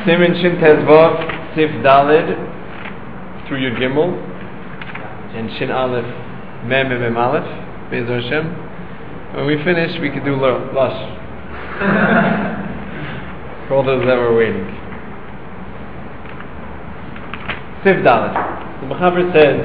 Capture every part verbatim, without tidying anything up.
Simin Shin Tezvav Sif Dalid through Yud Gimel and Shin Aleph Mem Mem Mem Aleph Be'ez Hashem. When we finish, we could do Lush for all those that were waiting. Sif Dalid. The Mechaber says,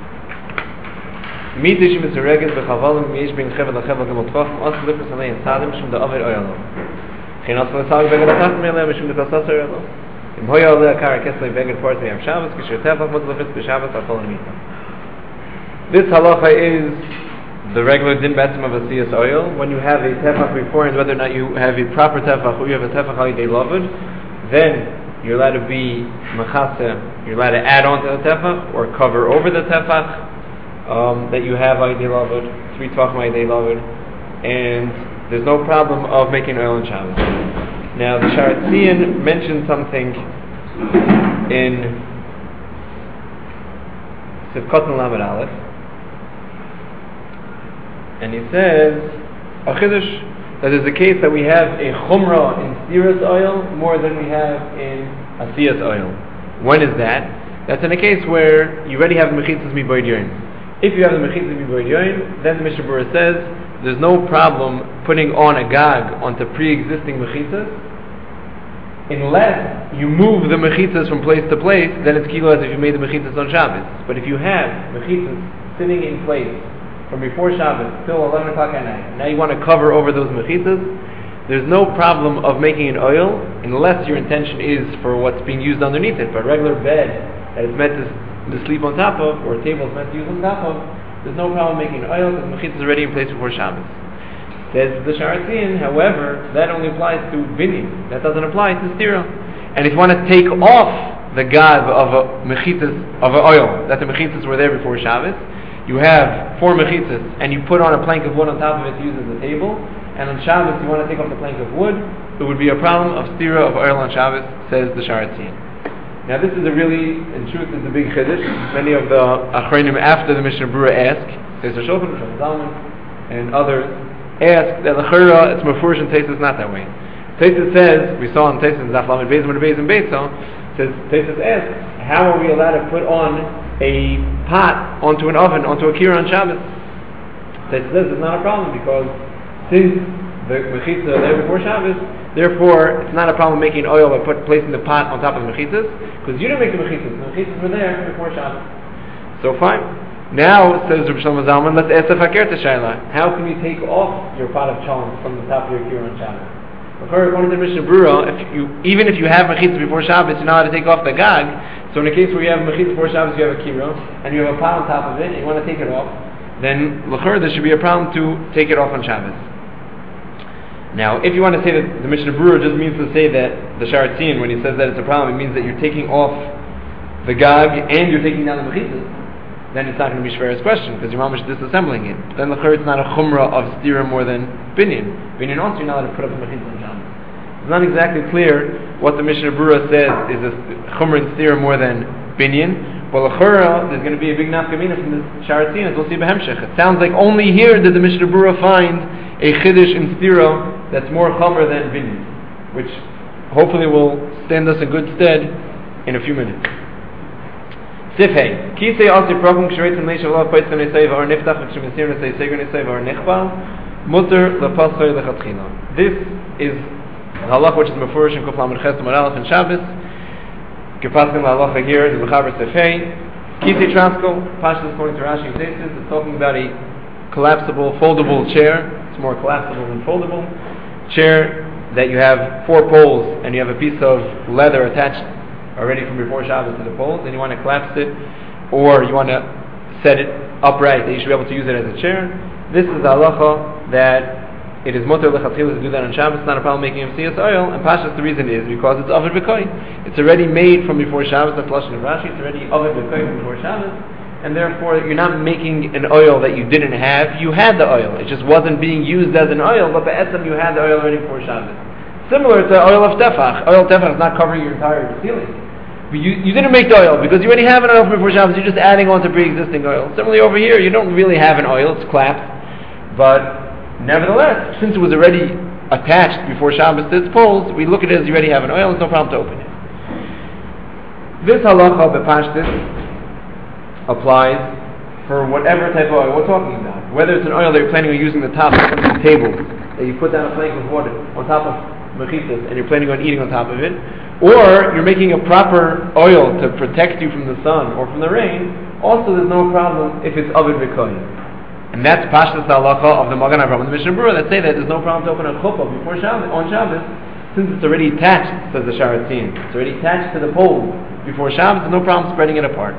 Mitish Mitzureges Bechavalim Yesh Ben Chevel LaChevel Gemot Tvach Os Lifus Alei and Sadim Shum Da Avid Oyalo. Chinas L'Sag Beged Achat Me'aleh Mishum Da Kasas Oyalo. Im Hoya Oleh Akar Keslei Beged Force Meyam Shabbos Kishir Tefach Mot Lifus B'Shabbos Achol Mita. This halacha is the regular din betzim of a siyas oil. When you have a tefach beforehand, whether or not you have a proper tefach or you have a tefach halidei lavud, then you're allowed to be mechase, you're allowed to add on to the tefach or cover over the tefach um, that you have halidei lavud, three tefachim halidei lavud, and there's no problem of making oil in Shabbos. Now the Sharatzian mentioned something in Sivkot Lamed Aleph, and he says a chiddush that there's a case that we have a chumrah in stiras oil more than we have in asiyas oil. When is that? That's in a case where you already have mechitzas miboid yoin. If you have the mechitzas miboid yoin, then the Mishnah Berurah says there's no problem putting on a gag onto pre-existing mechitzas, unless you move the mechitzas from place to place. Then it's kilo as if you made the mechitzas on Shabbos. But if you have mechitzas sitting in place from before Shabbos till eleven o'clock at night, now you want to cover over those mechitzas, there's no problem of making an oil unless your intention is for what's being used underneath it. But a regular bed that is meant to, to sleep on top of, or a table is meant to use on top of, there's no problem making an oil because the mechitzas is already in place before Shabbos. Says the Sharatzian, however, that only applies to binyan. That doesn't apply to stira. And if you want to take off the gag of a mechitzas, of an oil, that the mechitzas were there before Shabbos, you have four mechitzas, and you put on a plank of wood on top of it to use as a table, and on Shabbos you want to take off the plank of wood, it would be a problem of stira of oil on Shabbos, says the Sharatzian. Now this is a really, in truth, is a big chiddush. Many of the achronim after the Mishnah Berurah ask, says the Shulchan, Shulchan Zalman, and others, ask that the chura, it's mafurish and Taisus not that way. Taisus says, we saw in Taisus, Zaf Lamed Beis and Beis and Beitzo, says, Taisus asks, how are we allowed to put on a pot onto an oven, onto a kira on Shabbos? Taisus says it's not a problem because since the mechitzah are there before Shabbos, therefore it's not a problem making oil by put, placing the pot on top of the mechitzas, because you didn't make the mechitzas, the mechitzas were there before Shabbos. So fine. Now, says Rabbi Shlomo Zalman, let's ask the fakir to Shaila. How can you take off your pot of chalm from the top of your kira on Shabbos? According to the Mishnah Berurah, if you, even if you have mechitzah before Shabbos, you're not allowed to take off the gag. So in a case where you have mechitzah before Shabbos, you have a kira, and you have a pot on top of it, and you want to take it off, then l'chur, there should be a problem to take it off on Shabbos. Now, if you want to say that the Mishnah Berurah just means to say that the Sharatzian, when he says that it's a problem, it means that you're taking off the gag and you're taking down the mechitzah, then it's not going to be Shvera's question, because your mom is disassembling it. Then l'chur, it's not a chumrah of stira more than binyan. Binyan also, you're not allowed to put up the mechitzah on Shabbos. It's not exactly clear what the Mishnah Berurah says is a chumrah and stira more than binyan. But l'chur, there's going to be a big nafkamina from the Sharatzian, as we'll see b'hemshech. It sounds like only here did the Mishnah Berurah find a chiddush in stira that's more chumrah than binyan, which hopefully will stand us in good stead in a few minutes. Sifhei, Kisei Asi Prokum Ksheretzim Leisha Olav Paitzim Neseva or Niftach Kshemisir Nesei Seger Neseva or Nechbal Mutter Lepasoy Lechatchila. This is halach which is mefurish in Kuf Lamed Ches Amar Aleph and Shabbos. Gepaskim halacha here the Mechaber Sifhei. Kisei Transko Pashas according to Rashi Teisus is talking about a collapsible, foldable chair. It's more collapsible than foldable chair that you have four poles and you have a piece of leather attached already from before Shabbos to the poles, and you want to collapse it, or you want to set it upright, that you should be able to use it as a chair. This is the halacha that it is mutter lechatchila to do that on Shabbos. It's not a problem making of siyas oil, and Pashas the reason is because it's ovid b'koi. It's already made from before Shabbos. That's lashon of Rashi. It's already ovid b'koi from before Shabbos, and therefore you're not making an oil that you didn't have. You had the oil. It just wasn't being used as an oil, but be'etzem you had the oil already before Shabbos. Similar to oil of tefach. Oil of tefach is not covering your entire ceiling. But you, you didn't make the oil because you already have an oil from before Shabbos. You're just adding on to pre-existing oil. Similarly over here, you don't really have an oil. It's clapped. But nevertheless, since it was already attached before Shabbos to its poles, we look at it as you already have an oil. It's no problem to open it. This halacha b'pashtus applies for whatever type of oil we're talking about. Whether it's an oil that you're planning on using the top of one of these tables, that you put down a plank of water on top of mechitzas and you're planning on eating on top of it, or you're making a proper oil to protect you from the sun or from the rain, also there's no problem if it's oven v'koyin. And that's pashtus halacha of the Magen Avraham and the Mishnah Berurah that say that there's no problem to open a chuppah before Shabbos, on Shabbos, since it's already attached, says the Sharatzin. It's already attached to the pole before Shabbos, there's no problem spreading it apart.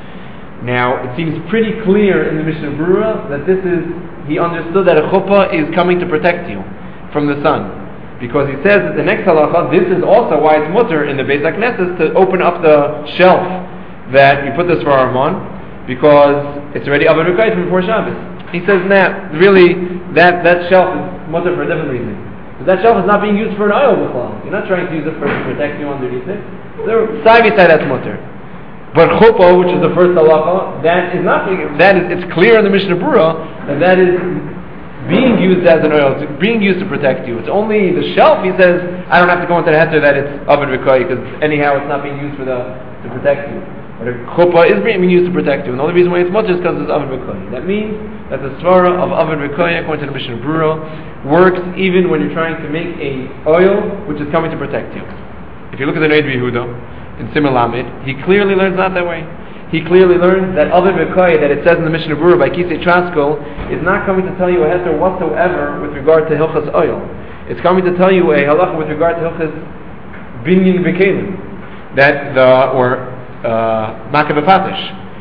Now, it seems pretty clear in the Mishnah Berurah that this is, he understood that a chuppah is coming to protect you from the sun. Because he says that the next halacha, this is also why it's mutter in the Beis HaKnesses to open up the shelf that you put the svarim on, because it's already oven v'koyin from before Shabbos. He says, nah, really, that, that shelf is mutter for a different reason. Because that shelf is not being used for an oil before. You're not trying to use it for to protect you underneath it. So, Savi said that's mutter. But chuppah, which is the first halacha, that is not being, that is, it's clear in the Mishnah Berurah that that is being used as an oil, it's being used to protect you. It's only the shelf, he says, I don't have to go into the heter that it's oven v'koyin, because anyhow it's not being used for the, to protect you. But a chuppah is being used to protect you. And the only reason why it's mutter is because it's oven v'koyin. That means that the svara of oven v'koyin, according to the Mishnah Berurah, works even when you're trying to make a oil which is coming to protect you. If you look at the Noid Yehuda in Simon Lamed, he clearly learns not that way. He clearly learns that oven v'koyin that it says in the Mishnah Berurah by Kisei Trasko is not coming to tell you a heter whatsoever with regard to hilchas oil. It's coming to tell you a halacha with regard to hilchas binyan v'kelim, that the or Makeh b'Patish.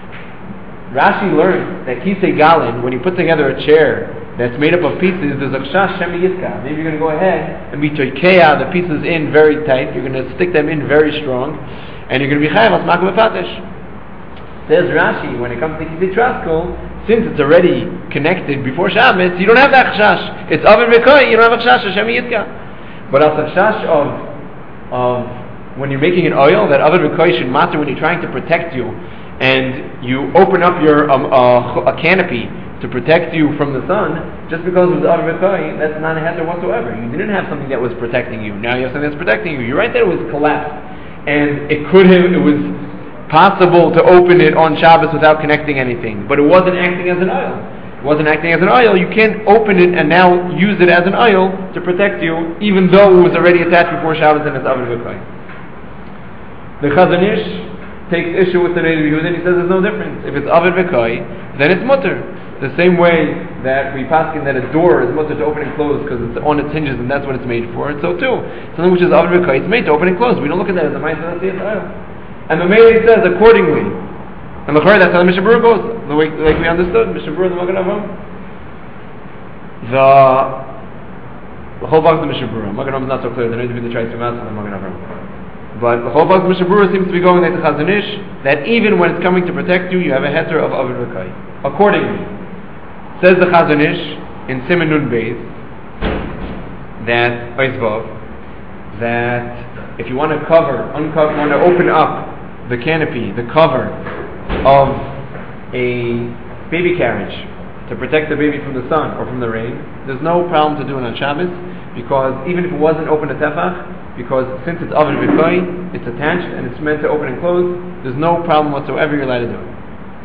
Rashi learned that Kisei Galin, when you put together a chair that's made up of pieces, there's a kshash shemi yitka. Maybe you're going to go ahead and be toikeya the pieces in very tight. You're going to stick them in very strong, and you're going to be chayav as Makeh b'Patish. Says Rashi, when it comes to Kisei Trasko, since it's already connected before Shabbos, you don't have that kshash. It's oven v'koyin, you don't have a kshash of shemi yitka. But as a kshash of of when you're making an oil, that oven v'koyin should matter when you're trying to protect you, and you open up your um, uh, a canopy to protect you from the sun, just because it was oven v'koyin, that's not a heter whatsoever. You didn't have something that was protecting you. Now you have something that's protecting you. You're right that it was collapsed, and it could have, it was possible to open it on Shabbos without connecting anything, but it wasn't acting as an oil. It wasn't acting as an oil. You can't open it and now use it as an oil to protect you, even though it was already attached before Shabbos and it's oven v'koyin. The Chazon Ish takes issue with the Noid Yehuda and he says there's no difference. If it's oven v'koyin, then it's mutter. The same way that we paskin that a door is mutter to open and close because it's on its hinges and that's what it's made for. And so too, something which is oven v'koyin, it's made to open and close. We don't look at that as a ma'aseh that's the oil. And the Meili says accordingly. And the that's how the Mishnah Berurah goes, the way like we understood, Mishnah Berurah, the Magen Avraham. The the whole box of the Mishnah Berurah. Magen Avraham is not so clear. The Noid Yehuda tries to master the Magen Avraham. But the whole box of Mishnah Berurah seems to be going like the Chazon Ish, that even when it's coming to protect you, you have a heter of oven v'koyin. Accordingly, says the Chazon Ish in Siman Nun Beis that Oizvav, that if you want to cover, uncover, want to open up the canopy, the cover of a baby carriage to protect the baby from the sun or from the rain, there's no problem to do it on Shabbos, because even if it wasn't open to tefach, because since it's oven v'koyin, it's attached and it's meant to open and close, there's no problem whatsoever you're allowed to do it.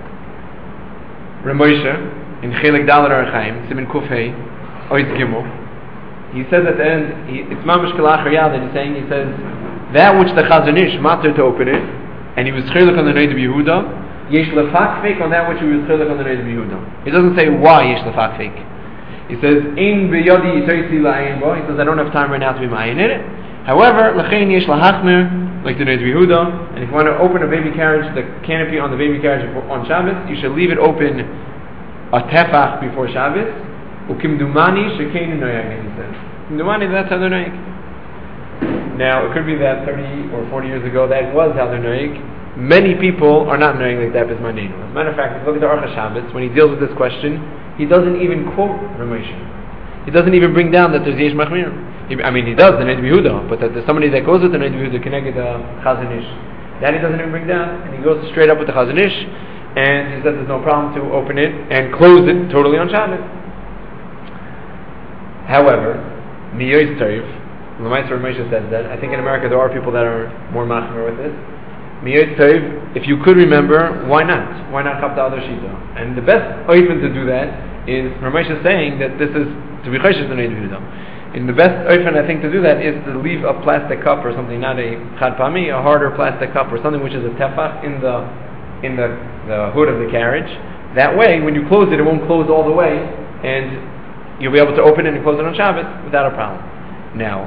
Ramosha, in Chelik Dalet Orach Chaim, Siman Kuf Hey, Oiz Gimel, he says at the end, he, it's mamash kalachar yad, and he's saying, he says, that which the Chazon Ish matter to open it, and he was chelik on the Noid Yehuda, yesh lefakfik on that which he was chelik on the Noid Yehuda. He doesn't say why yesh lefakfik. He says, in biyodi yitoisi la'ayin bo, he says, I don't have time right now to be ma'ayin in it. However, l'chein yesh lahachmer, like the Noid Yehuda, and if you want to open a baby carriage, the canopy on the baby carriage on Shabbos, you should leave it open a tefach before Shabbos, ukimdumani shekeinu noyagin, he says. Kimdumani, that's how they're noyag. Now, it could be that thirty or forty years ago that was how they're noyag. Many people are not noyag like that bismanenu. As a matter of fact, if you look at the Aruch HaShabbos, when he deals with this question, he doesn't even quote Ramosha. He doesn't even bring down that there's Yesh Machmir. I mean, he does, the Noid Yehuda, but that there's somebody that goes with the Noid Yehuda connected the Chazon Ish. That he doesn't even bring down, and he goes straight up with the Chazon Ish, and he says there's no problem to open it and close it totally on Shabbos. However, Niyois Tariv, the Meister Ramosha says that. I think in America there are people that are more machmir with this. if you could remember, why not? Why not chop the other shita? And the best oifen to do that is Ramesh is saying that this is to be chayshish the Noid Yehuda. And the best oifen I think to do that is to leave a plastic cup or something, not a chad pami, a harder plastic cup or something which is a tefach in the in the, the hood of the carriage. That way, when you close it, it won't close all the way, and you'll be able to open it and close it on Shabbos without a problem. Now,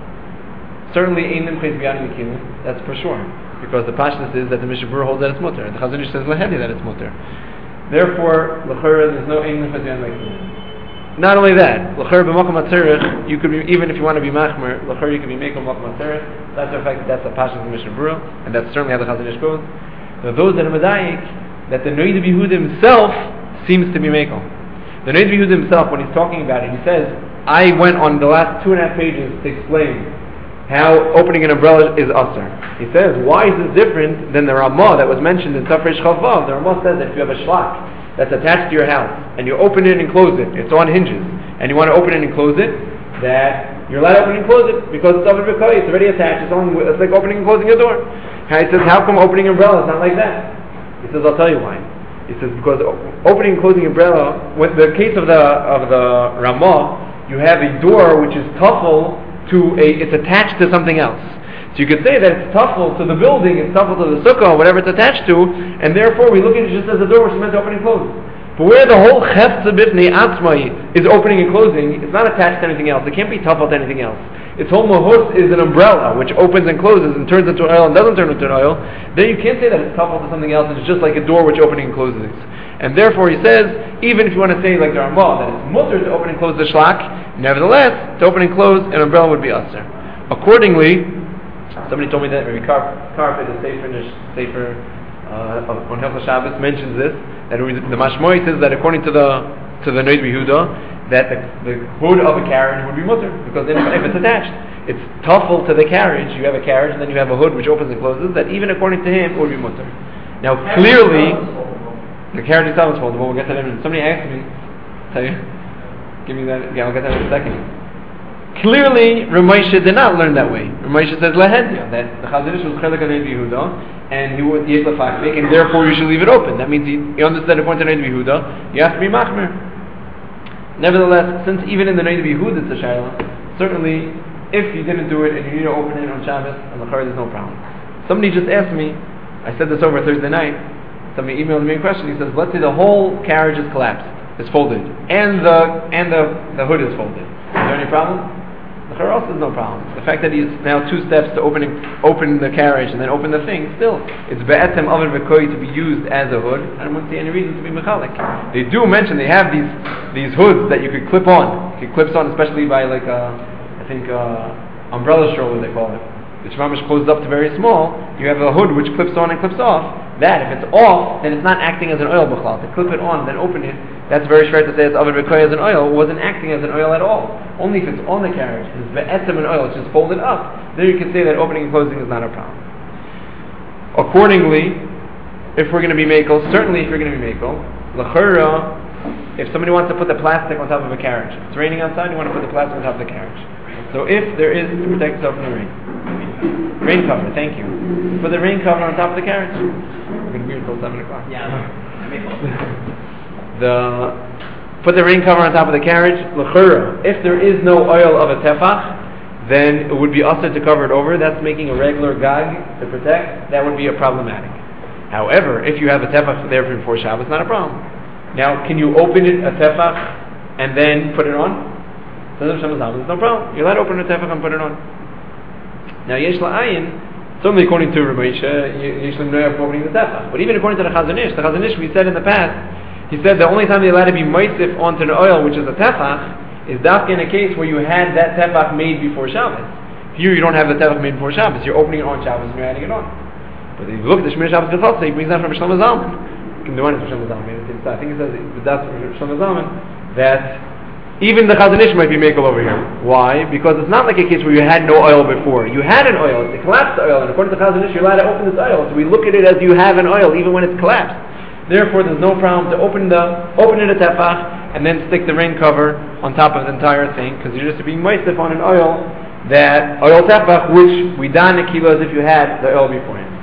certainly ein lim chayz b'yadim mikilin, that's for sure, because the pashtus is that the Mishnah Berurah holds that it's mutter, and the Chazon Ish says lehedi that it's mutter. Therefore, l'chera there's no ein lim chayz b'yadim mikilin. Not only that, l'chera b'makom hatzerich, you could be, even if you want to be machmer, l'chera you could be makom makom hatzerich. That's the fact that that's the pashtus of the Mishnah Berurah, and that's certainly how the Chazon Ish goes. Now those that are medayik, that the Noid Yehuda himself seems to be makom. The Noid Yehuda himself, when he's talking about it, he says, I went on the last two and a half pages to explain how opening an umbrella is usher. He says, why is this different than the Ramah that was mentioned in Tafresh Chavav? The Ramah says that if you have a shlak that's attached to your house, and you open it and close it, it's on hinges, and you want to open it and close it, that you're allowed to open and close it, because it's over B'koi, it's already attached, it's, on, it's like opening and closing a door. And he says, how come opening an umbrella is not like that? He says, I'll tell you why. He says, because opening and closing umbrella, with the case of the of the Ramah, you have a door which is tuffle to a, it's attached to something else. So you could say that it's tuffle to the building, it's tuffle to the sukkah, whatever it's attached to, and therefore we look at it just as a door which is meant to open and close. But where the whole chefza bifnei atzmai is opening and closing, it's not attached to anything else. It can't be tuffle to anything else. Its whole mahus is an umbrella which opens and closes and turns into oil and doesn't turn into oil. Then you can't say that it's tuffle to something else. It's just like a door which opening and closes. And therefore he says, even if you want to say like the Ramah, that it's mutter to open and close the shlak, nevertheless, to open and close an umbrella would be usher. Accordingly, somebody told me that maybe Karp, Karp in the Sefer, Sefer uh, on Hilchos Shabbos mentions this, that the Mashmoy says that according to the to the Noid Yehuda, that the, the hood of a carriage would be mutter, because then if it's attached, it's tuffle to the carriage. You have a carriage and then you have a hood which opens and closes, that even according to him it would be mutter. Now clearly, the carriage itself is foldable. We'll get to that in a minute. Somebody asked me, tell you, give me that, yeah, I'll get that in a second. Clearly, Ramesha did not learn that way. Ramesha says lehedia, that the Chazon Ish was chelik on Noid Yehuda, and he would yes lefakmik, and therefore you should leave it open. That means he, he understood according to Noid Yehuda, you have to be machmer. Nevertheless, since even in the Noid Yehuda it's a shayla, certainly if you didn't do it and you need to open it on Shabbos, on the Chayr, there's no problem. Somebody just asked me, I said this over Thursday night, somebody emailed me a question, he says, let's say the whole carriage is collapsed, it's folded, and the and the, the hood is folded. Is there any problem? The Chayr also has no problem. The fact that he's now two steps to opening open the carriage and then open the thing, still, it's be'etem aver v'koi to be used as a hood. I don't see any reason to be mechalik. They do mention they have these these hoods that you could clip on. You could clip on, especially by like a, I think uh, umbrella stroller they call it. The shmamish closes up to very small. You have a hood which clips on and clips off. That, if it's off, then it's not acting as an oil b'chlal. To clip it on, then open it, that's very fair to say it's aver v'koi as an oil. It wasn't acting as an oil at all. Only if it's on the carriage, it's ve'etzem an oil, it's just folded up. Then you can say that opening and closing is not a problem. Accordingly, if we're going to be makel, certainly if you're going to be makel, l'chura, if somebody wants to put the plastic on top of a carriage, if it's raining outside, you want to put the plastic on top of the carriage. So if there is, to protect yourself from the rain. Rain cover, thank you. Put the rain cover on top of the carriage. We're going to be here until seven o'clock. Yeah, I may fall. The put the rain cover on top of the carriage. L'chura, if there is no oil of a tefach, then it would be usher to cover it over. That's making a regular gag to protect. That would be a problematic. However, if you have a tefach there before Shabbos, not a problem. Now, can you open it a tefach and then put it on? There's no problem. You're allowed to open a tefach and put it on. Now, yesh la'ayin, certainly according to Ramesha, yesh l'mnoyah for opening the tefach. But even according to the Chazon Ish, the Chazon Ish, we said in the past, he said the only time they're allowed to be moisif onto the oil, which is a tefach, is dafka in a case where you had that tefach made before Shabbos. Here you don't have the tefach made before Shabbos. You're opening it on Shabbos and you're adding it on. But if you look at the Shmir Shabbos Gethotze, he brings that from Shlomo Zalman. You can do one from Shlomo Zalman. I think it says that's from Shlomo Zalman that even the Chazon Ish might be makel over here. Why? Because it's not like a case where you had no oil before. You had an oil, it collapsed the oil, and according to the Chazon Ish, you're allowed to open this oil. So we look at it as you have an oil, even when it's collapsed. Therefore, there's no problem to open the open it a tefach and then stick the rain cover on top of the entire thing, because you're just being moistif on an oil that oil tefach, which we dan a kilo as if you had the oil beforehand.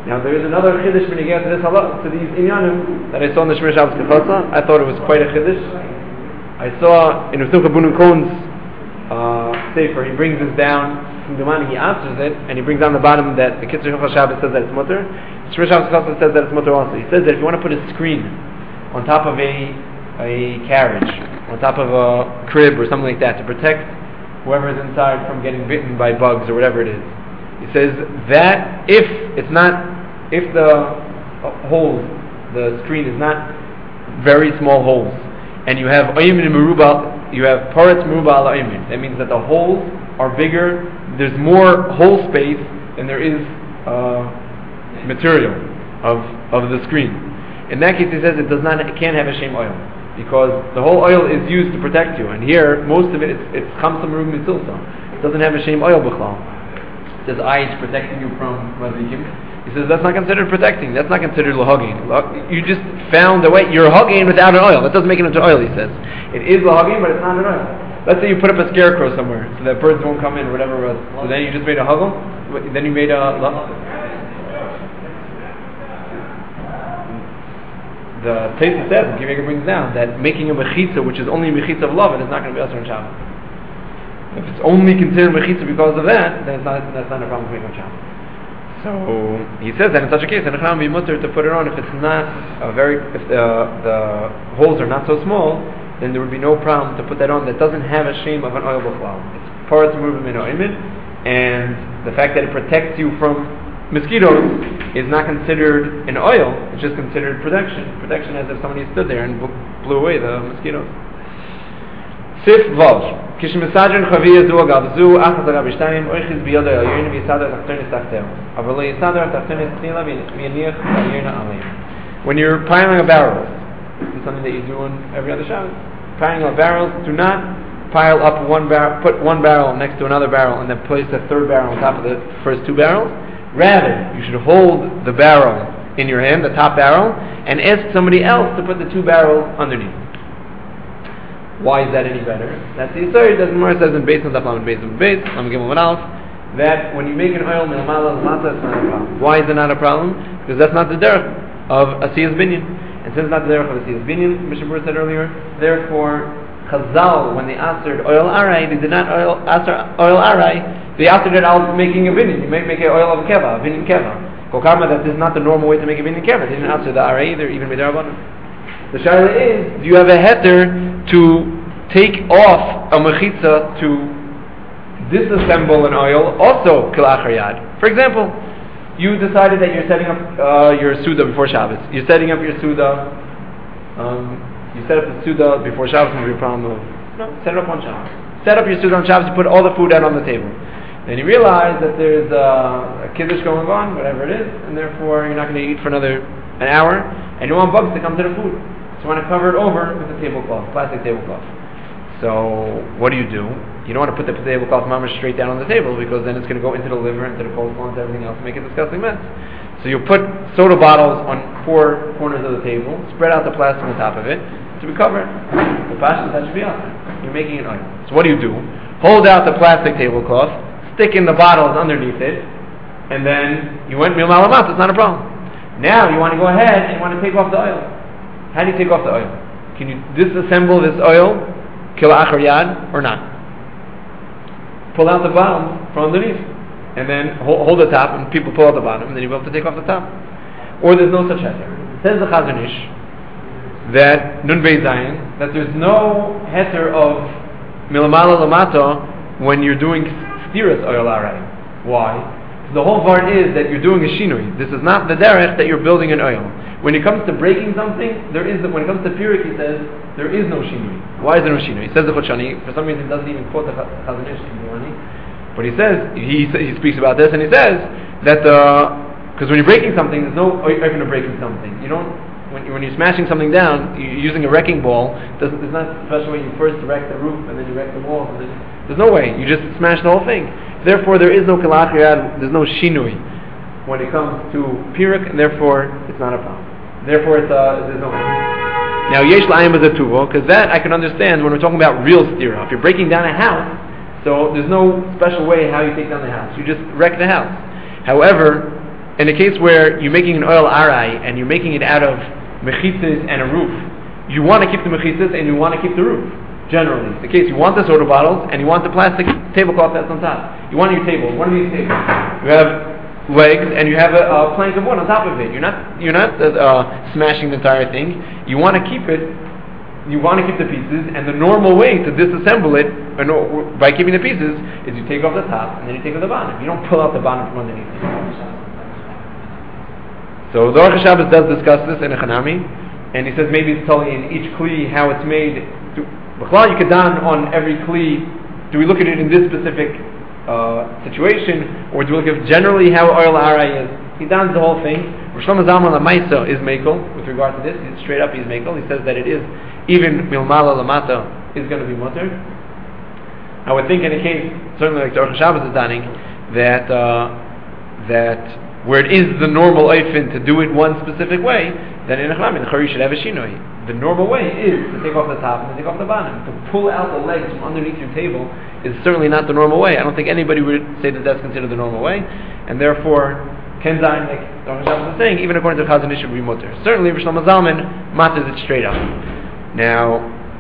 Now there is another chiddush when you get to this halach, to these inyanim that I saw in the Shmir Shabbos Kefasa. I thought it was quite a chiddush. I saw in Usuka Bunun Kohn's uh, sefer, he brings this down from the money, he answers it, and he brings down the bottom that the Kitzur Hilchos Shabbos says that it's mutter. Shmir Shabbos Kefasa says that it's mutter also. He says that if you want to put a screen on top of a a carriage, on top of a crib or something like that to protect whoever is inside from getting bitten by bugs or whatever it is. He says that if it's not, if the uh, holes, the screen is not very small holes, and you have aymin merubal, you have paretz merubal aymin, that means that the holes are bigger, there's more hole space than there is uh, material of of the screen. In that case, he says it does not, it can't have a shem oil, because the whole oil is used to protect you, and here most of it it's it's chamsa merub mitzilsa. It doesn't have a shem oil b'chlal. It says I is protecting you from mazikim. He says that's not considered protecting. That's not considered lahagin. You just found a way. You're hugging without an oil. That doesn't make it into oil. He says it is lahagin, but it's not an oil. Let's say you put up a scarecrow somewhere so that birds won't come in, or whatever it was. So then you just made a huggle. Then you made a. The Taisa says, and Kivega brings down, that making a mechitza, which is only a mechitza of love, is not going to be asur on Shabbat. If it's only considered mechitza because of that, then it's not, that's not a problem with making on Shabbat. So he says that in such a case, and it can be mutter to put it on if it's not a very, if the, the holes are not so small, then there would be no problem to put that on that doesn't have a shame of an oil b'chlal. It's paretz merubah min ha'aymin, and the fact that it protects you from mosquitoes is not considered an oil, it's just considered protection. Protection as if somebody stood there and blew away the mosquitoes. Sif Vav. Kishmisadrin Chaviyah Zu Agav Zu Achaz Agav Ishtayim Oichiz Biyada Yayin V'Yisadar Tachtonis Tachteo Aval Yisadar Tachtonis Tnila V'Yaniach V'Yirna Alayim. When you're piling up barrels, this is something that you do on every other Shabbat. Piling up barrels, do not pile up one barrel, put one barrel next to another barrel and then place a third barrel on top of the first two barrels. Rather, you should hold the barrel in your hand, the top barrel, and ask somebody else to put the two barrels underneath. Why is that any better? That's the Yisrael. The Gemara says in Beis on Daflam and Beis on Beis, I'm giving one else, that when you make an oil milamala lamata, it's not a problem. Why is it not a problem? Because that's not the derech of Asiyas Binyan. And since it's not the derech of Asiyas Binyan, Mishnah said earlier, therefore, Chazal, when they answered oil arai, they did not oil, answer oil arai, they answered it out making a binyan. You may make an oil of a keva, a binyan keva. Kokarma, that this is not the normal way to make a binyan keva. They didn't answer the arai either, even with Rabbanan. The shaila is, do you have a heter to take off a mechitza to disassemble an oil, also kilachar yad? For example, you decided that you're setting up uh, your Suda before Shabbos. You're setting up your Suda, um, you set up the Suda before Shabbos, won't be a problem of, no, set it up on Shabbos. Set up your Suda on Shabbos, you put all the food out on the table. Then you realize that there's uh, a kiddush going on, whatever it is, and therefore you're not going to eat for another an hour, and you want bugs to come to the food. So you want to cover it over with a tablecloth, plastic tablecloth. So what do you do? You don't want to put the tablecloth mamash straight down on the table, because then it's going to go into the liver, into the coleslaw, into everything else, make a disgusting mess. So you put soda bottles on four corners of the table, spread out the plastic on top of it to be covered. The pashas, that should be out there. You're making an oil. So what do you do? Hold out the plastic tablecloth, stick in the bottles underneath it, and then you went mil malamat. It's not a problem. Now you want to go ahead and you want to take off the oil. How do you take off the oil? Can you disassemble this oil, kila achar yad, or not? Pull out the bottom from underneath, and then hold, hold the top, and people pull out the bottom, and then you'll be able to take off the top. Or there's no such heter. Says the Chazon Ish that Nun Beis Zayin, that there's no heter of milamala lamata when you're doing stiras oil arai. Why? The whole part is that you're doing a shinui. This is not the derech that you're building an oil. When it comes to breaking something, there is. When it comes to pirik, he says there is no shinui. Why is there no shinui? He says the Chotshani. For some reason, he doesn't even quote the Chazon Ish in Durani. But he says he he speaks about this, and he says that because when you're breaking something, there's no oifen of breaking something. You don't when you, when you're smashing something down, you're using a wrecking ball. There's not a special way you first wreck the roof and then you wreck the walls. And then, there's no way. You just smash the whole thing. Therefore, there is no kilach yad. There's no shinui when it comes to pirik, and therefore it's not a problem. Therefore, it's uh, there's no. Now, yesh la'ayim is a tuvo, because that I can understand when we're talking about real stira. If you're breaking down a house, so there's no special way how you take down the house. You just wreck the house. However, in a case where you're making an oil arai and you're making it out of mechitzas and a roof, you want to keep the mechitzas and you want to keep the roof. Generally, the case you want the soda bottles and you want the plastic tablecloth that's on top. You want your table, one of these tables. You have legs and you have a, a plank of wood on top of it. You're not you're not uh, smashing the entire thing. You want to keep it. You want to keep the pieces, and the normal way to disassemble it or, by keeping the pieces is you take off the top and then you take off the bottom. You don't pull out the bottom from underneath. So the Aruch HaShabbos does discuss this in a Chanami, and he says maybe it's telling in each kli how it's made. B'chlal you could don on every kli. Do we look at it in this specific uh, situation, or do we look at generally how oil arai is? He dons the whole thing. Rosh Shlomo Zalman Lamaisa is mekel with regard to this. He's straight up he's mekel. He says that it is even milmala lamata is going to be mutter. I would think in a case certainly like the Aruch HaShabbos is donning that uh, that where it is the normal oifin to do it one specific way, then in a chlam, in the chari should have a shinoi. The normal way is to take off the top and then take off the bottom. To pull out the legs from underneath your table is certainly not the normal way. I don't think anybody would say that that's considered the normal way, and therefore, Ken Zayin, like the Aruch HaShabbos is saying, even according to Chazon Ish, should be mutter. Certainly, Rosh Shlomo Zalman matters it straight up. Now,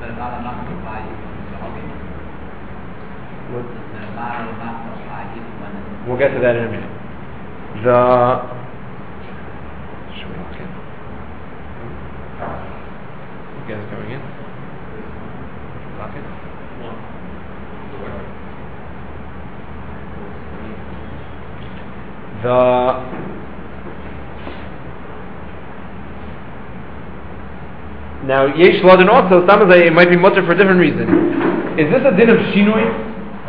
we'll get to that in a minute. The should we look in? You guys coming in? Lock it? The now yesh ladin also some it might be mutter for a different reason. Is this a din of shinui?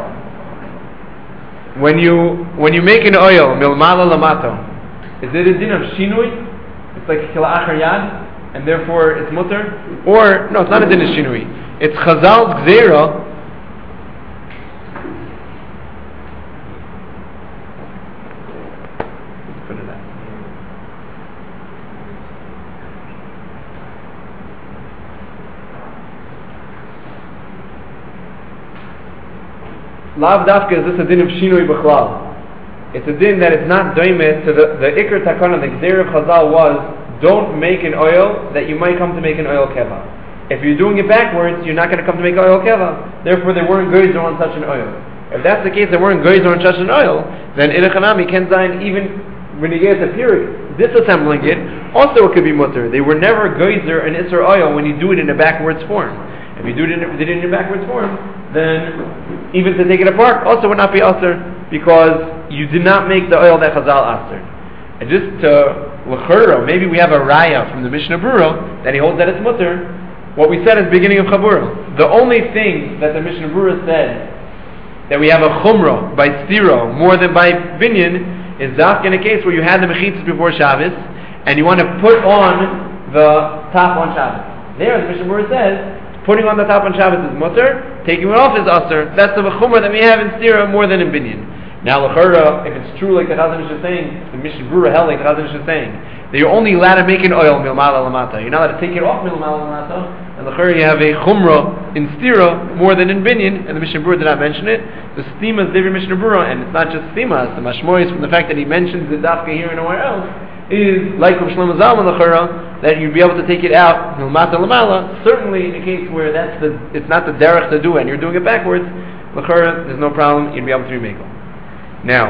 When you when you make an oil milmala lamato, is it a din of shinui? It's like kila'achar yad, and therefore it's mutter. Or no, it's not a din of shinui. It's Chazal's gzeira. Put it out. Lav dafka is this a din of shinui b'chlal. It's a din that it's not doimet to the the ikr takana. The gzeira of Chazal was don't make an oil that you might come to make an oil keva. If you're doing it backwards, you're not going to come to make oil keva. Therefore, they weren't geyser on such an oil. If that's the case, they weren't geyser on such an oil, then ilachanami ken zayin even when you get the period disassembling it, also it could be mutter. They were never geyser and isser oil when you do it in a backwards form. If you do it in, if did it in a backwards form, then even to take it apart also would not be usher because you did not make the oil that Chazal ushered. And just to l'chura, maybe we have a raya from the Mishnah Berurah that he holds that it's mutter. What we said at the beginning of Chabura, the only thing that the Mishnah Berurah said that we have a chumrah by stiro more than by binyan is that in a case where you had the mechitzas before Shabbos and you want to put on the top on Shabbos. There, the Mishnah Berurah says putting on the top on Shabbos is mutter, taking it off is aser. That's the chumrah that we have in stiro more than in binyan. Now, l'chura, if it's true like the Chazon Ish is saying, the Mishnah Berurah held like the Chazon Ish is saying, that you're only allowed to make an oil milmala lamata. You're not allowed to take it off milmala lamata. And l'chura, you have a chumrah in stira more than in binyan, and the Mishnah Berurah did not mention it. The stima is Divri Mishnah Berurah, and it's not just stima, it's the mashmois from the fact that he mentions the dafka here and nowhere else, is like Rosh Shlomo Zalman l'chura, that you'd be able to take it out milmata lamala. Certainly, in a case where that's the, it's not the derech to do it, and you're doing it backwards, l'chura, there's no problem. You'd be able to remake it. Now,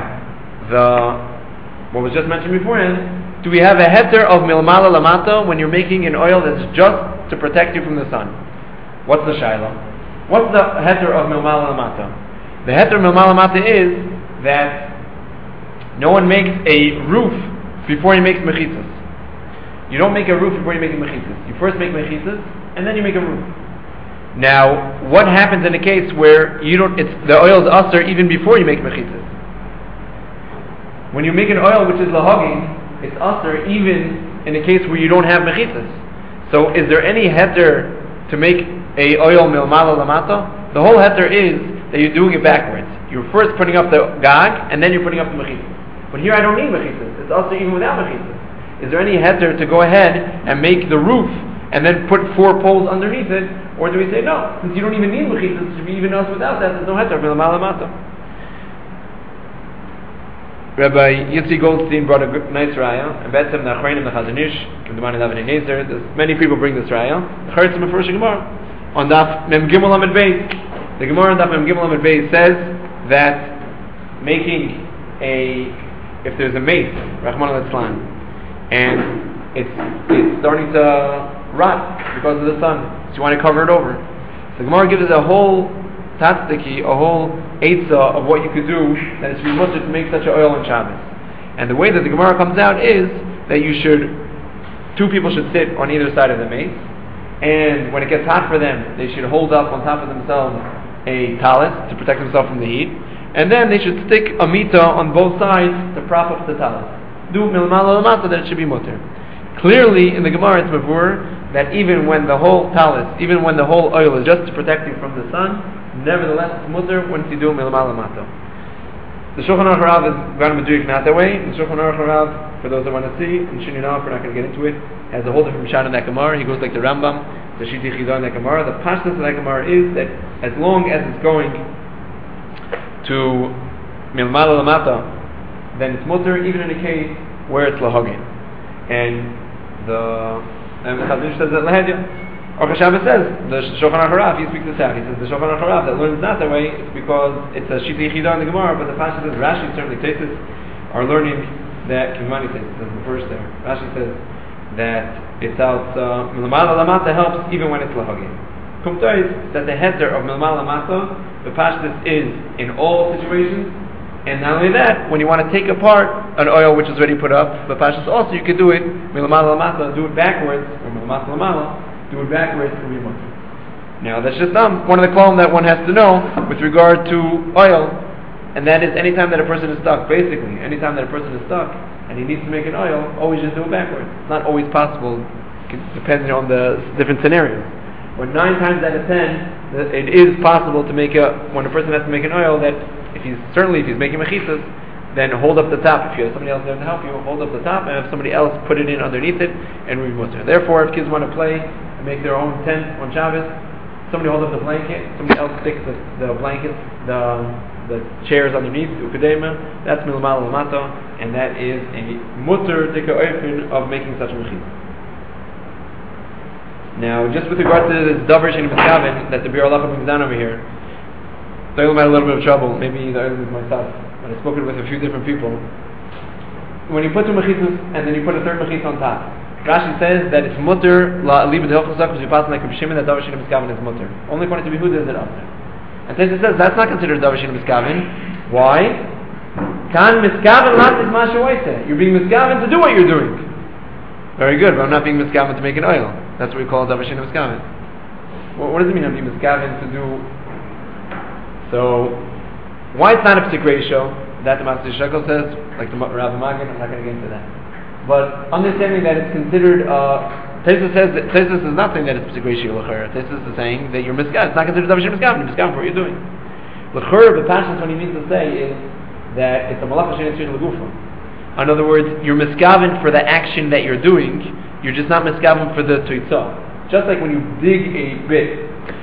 the what was just mentioned beforehand, do we have a heter of milmala lamata when you're making an oil that's just to protect you from the sun? What's the shaila? What's the heter of milmala lamata? The heter of milmala lamata is that no one makes a roof before he makes mechitzas. You don't make a roof before you make mechitzas. You first make mechitzas and then you make a roof. Now, what happens in a case where you don't? It's the oil is aser even before you make mechitzas. When you make an oil which is lahagin, it's aser even in a case where you don't have mechitzas. So is there any heter to make a oil milmala lamata? The whole heter is that you're doing it backwards. You're first putting up the gag and then you're putting up the mechitzas. But here I don't need mechitzas. It's aser even without mechitzas. Is there any heter to go ahead and make the roof and then put four poles underneath it? Or do we say no? Since you don't even need mechitzas to be even us without that, there's no heter milmala lamata. Rabbi Yitzi Goldstein brought a good, nice raya, and Betzim the Achreinim the Chazon Ish, and the Mani Lavan and Nezer. Many people bring this raya. The Charitzim of First Gemara on Daf Mem Gimel Amid Beis. The Gemara on Daf Mem Gimel Amid Beis says that making a if there's a mace, Rahman al-Islam, and it's it's starting to rot because of the sun, so you want to cover it over. The Gemara gives us a whole tatztiki, a whole eitzah of what you could do that is mutter to make such an oil on Shabbos. And the way that the Gemara comes out is that you should, two people should sit on either side of the mace, and when it gets hot for them, they should hold up on top of themselves a talis to protect themselves from the heat, and then they should stick a mita on both sides to prop up the talis. Do milmala lamata, that it should be mutter. Clearly, in the Gemara, it's mavur that even when the whole talis, even when the whole oil is just to protect you from the sun, nevertheless it's mutter once you do milmala lamata. The Shulchan Aruch Harav is going to be not that way. The Shulchan Aruch Harav, for those that want to see, and Shin Yonah, we're not going to get into it, has a whole different shot in that Gemara. He goes like the Rambam, the Shiti Chizah in that Gemara. The pashtus of that Gemara is that as long as it's going to milmala lamata, then it's mutter, even in a case where it's lahagin. And the and the Chazon Ish says that lahedya. Or Shabbos says the Shulchan Aruch Harav, he speaks the Sach. He says the Shulchan Aruch Harav that learns not that way. It's because it's a Shita Yechidah in the Gemara, but the Pashas says Rashi certainly Tesis are learning that Kimani Tesis. That's the first there. Rashi says that it's out Milmala Lamata helps even when it's lahagin. Kumtois that the heter of Milmala Lamata, the Pashas is in all situations. And not only that, when you want to take apart an oil which is already put up, but Pashas also you can do it Milmala Lamata, do it backwards, or Milmata Lamala, do it backwards to be mutter. Now that's just um, one of the column that one has to know with regard to oil, and that is anytime that a person is stuck, basically, anytime that a person is stuck and he needs to make an oil, always just do it backwards. It's not always possible, depending on the different scenarios. But nine times out of ten, it is possible to make a, when a person has to make an oil, that if he's, certainly if he's making mechitzas, then hold up the top. If you have somebody else there to help you, hold up the top and have somebody else put it in underneath it and read mutter. Therefore, if kids want to play and make their own tent on Shabbos, somebody hold up the blanket, somebody else sticks the, the blankets, the the chairs underneath, ukadema, that's milmala lamata, and that is a mutter dika oifen of making such a mechitza. Now, just with regard to this davar sheni miskaven that the Bir Olafa brings down over here, the Olam had a little bit of trouble, maybe the Olam is myself. But I've spoken with a few different people. When you put two mechitzas and then you put a third mechitzah on top, Rashi says that it's mutter la liba dehochasach because you pass like a b'shimon that davar sheni miskaven is mutter. Only according to Yehuda is it up there. And Tessa says that's not considered davar sheni miskaven. Why? Kan miskaven latis mashu oiseh. You're being miskaven to do what you're doing. Very good, but I'm not being miskaven to make an oil. That's what we call davar sheni miskaven. What, what does it mean I'm being miskaven to do? So, why it's not a psik ratio, that the Master Shekel says, like the Rav Magen, I'm not going to get into that. But understanding that it's considered, uh, Tesis says that, Tesis is not saying that it's psik ratio l'chur. Tesis is saying that you're miskaven. It's not considered davar sheni miskaven. You're miskaven for what you're doing. L'chur, the passion, what he means to say is that it's a malacha she'en tzir l'gufa. In other words, you're miskaven for the action that you're doing. You're just not miskaven for the toitzah. Just like when you dig a bit.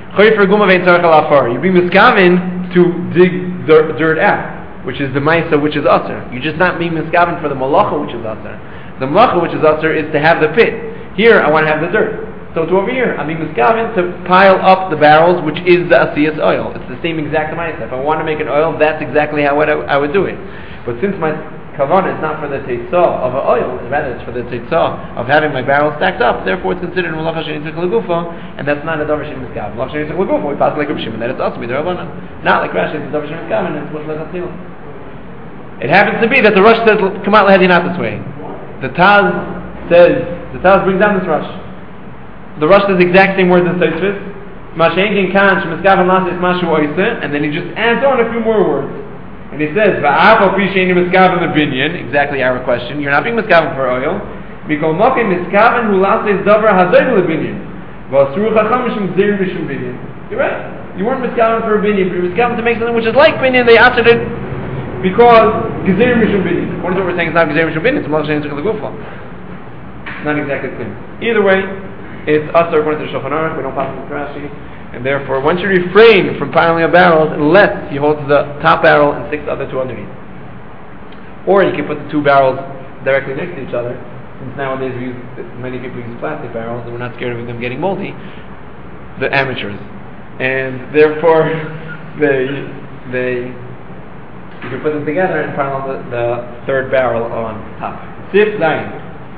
You're being miskaven to dig dirt, dirt out, which is the maisa, which is aser. You're just not being miskaven for the malacha, which is aser. The malacha, which is aser, is to have the pit. Here, I want to have the dirt. So to over here, I'm being miskaven to pile up the barrels, which is the asiyas oil. It's the same exact maisa. If I want to make an oil, that's exactly how I, I would do it. But since my kavanah is not for the teitzah of an oil, rather it's for the teitzah of having my barrels stacked up, therefore it's considered malacha she'en tzir l'gufa, and that's not a davar sheni miskaven. Malacha she'en tzir l'gufa, we pass like a b'shimon, that it's also b'derabbanan. Not like Rashi, it's a davar sheni miskaven, and it's much less atzil. It happens to be that the Rosh says, come out lahedi not this way. The Taz says, the Taz brings down this Rosh. The Rosh says the exact same words as Tosfos, ma she'en kan shemiskaven lasis mashu oiseh, and then he just adds on a few more words. And he says, "Va'afal pi she'eni miskaven lebinyan." Exactly our question. You're not being miskaven for oil. Mikol mokem miskaven hu lases davar hazoy lebinyan. V'asru chacham mishum zir mishum binyan. You're right. You weren't miskaven for a binyan, but you're miskaven to make something which is like binyan. They answered it because gezir mishum binyan. According to what we're saying, it's not gezir mishum binyan. It's malach she'en tzir l'gufa. Not exactly clear. Either way, it's usher according to the Shulchan Aruch. We don't pass it to Rashi. And therefore, one should refrain from piling up barrels unless he holds the top barrel and sticks the other two underneath. Or you can put the two barrels directly next to each other. Since nowadays we use, many people use plastic barrels and we're not scared of them getting moldy, the amateurs. And therefore, they, they, you can put them together and pile on the, the third barrel on top. Sif Zayin.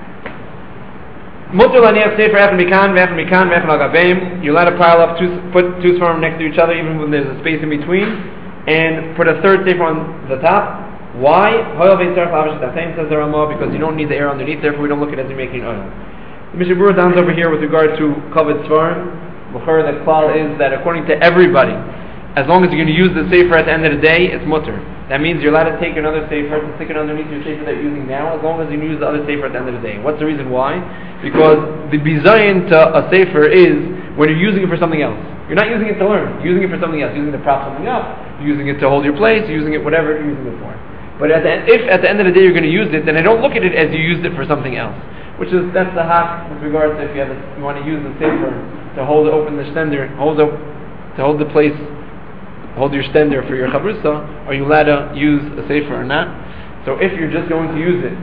Mutter laniach sefer echad mikan ve'echad mikan ve'echad al gabeim. You're allowed to pile up two, put two sforim next to each other, even when there's a space in between, and put a third sefer on the top. Why? Says the Ramah, because you don't need the air underneath. Therefore, we don't look at it as you're making oil. The Mishnah Berurah downs over here with regard to covered sforim. The klal is that according to everybody, as long as you're going to use the sefer at the end of the day, it's mutter. That means you're allowed to take another sefer and stick it underneath your sefer that you're using now, as long as you use the other sefer at the end of the day. What's the reason why? Because the bizayin to a sefer is when you're using it for something else. You're not using it to learn. You're using it for something else. You're using it to prop something up. You're using it to hold your place. You're using it whatever you're using it for. But at the end, if at the end of the day you're going to use it, then I don't look at it as you used it for something else. Which is, that's the hak with regards to if you have a, you want to use the sefer to hold open the stender, hold up, to hold the place, hold your stender for your chabrusa, are you allowed to use a sefer or not? So if you're just going to use it,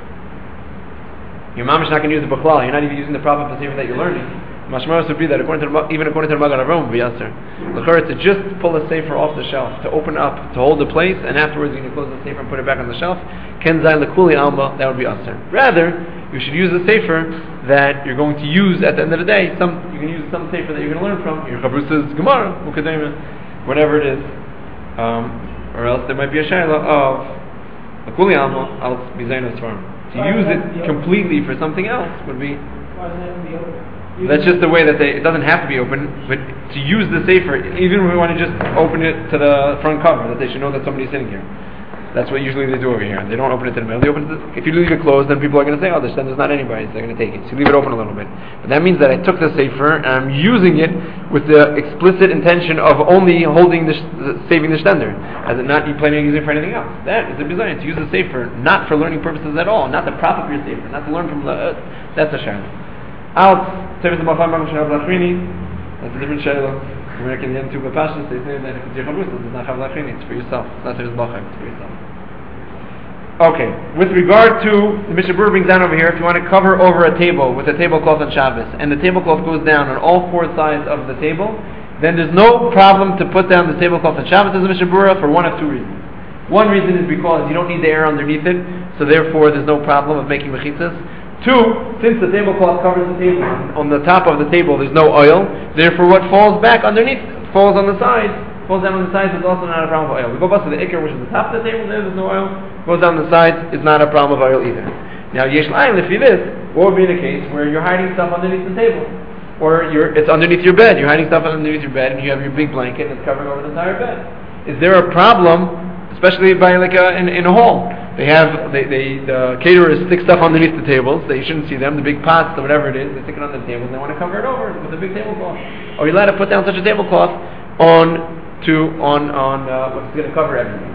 your mom is not going to use the b'chlal, you're not even using the proper sefer that you're learning. Mashmaros would be that according to the, even according to the Magen Avraham would be aser. L'chorah, to just pull a sefer off the shelf, to open up, to hold the place, and afterwards you can close the sefer and put it back on the shelf. Ken zay lekuli alma, that would be aser. Rather, you should use a sefer that you're going to use at the end of the day. Some you can use some sefer that you're going to learn from. Your chabrusa's Gemara, Mukadema, whatever it is, um, or else there might be a shayla of lekuli alma al bizayin asfarim. To use it completely for something else would be. That's just the way that they, it doesn't have to be open, but to use the sefer, even if we want to just open it to the front cover, that they should know that somebody's sitting here. That's what usually they do over here. They don't open it to the middle. They open it to, if you leave it closed, then people are going to say, oh, there's, there's not anybody, so they're going to take it. So you leave it open a little bit. But that means that I took the sefer and I'm using it with the explicit intention of only holding the, sh- saving the stender. As it not you planning on using it for anything else. That is the design, to use the sefer, not for learning purposes at all, not to prop up your sefer, not to learn from the, uh, that's a shayla. Out, Sefer Macham Macham Shav Lachrini. That's a different shayla. American Yom Tov Pashas, they say that if it's your chabrusa, it's not Chav Lachrini, it's for yourself. It's not Sefer Macham, it's for yourself. Okay, with regard to, the Mishnah Berurah brings down over here, if you want to cover over a table with a tablecloth on Shabbos, and the tablecloth goes down on all four sides of the table, then there's no problem to put down the tablecloth on Shabbos as a Mishnah Berurah for one of two reasons. One reason is because you don't need the air underneath it, so therefore there's no problem of making mechitzas. Two, since the tablecloth covers the table, on the top of the table there's no oil, therefore what falls back underneath, falls on the sides, falls down on the sides is also not a problem of oil. We go back to the ikar, which is the top of the table, there, there's no oil, goes down the sides, is not a problem of oil either. Now, yesh l'ayim if you this, what would be the case where you're hiding stuff underneath the table? Or you're, it's underneath your bed, you're hiding stuff underneath your bed, and you have your big blanket and it's covering over the entire bed. Is there a problem, especially by like a, in, in a hall? They have, they, they, the caterers stick stuff underneath the tables, they shouldn't see them, the big pots or whatever it is, they stick it on the tables, and they want to cover it over with a big tablecloth. Are you allowed to put down such a tablecloth on, to, on, on, uh, what's going to cover everything?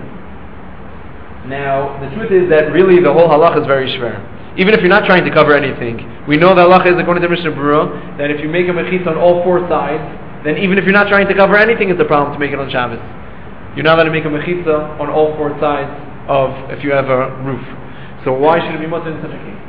Now, the truth is that really the whole halach is very shver. Even if you're not trying to cover anything, we know the halach is, according to Mishnah Berurah, that if you make a mechitza on all four sides, then even if you're not trying to cover anything, it's a problem to make it on Shabbos. You're not allowed to make a mechitza on all four sides of if you have a roof. So why should it be mutter in such a case?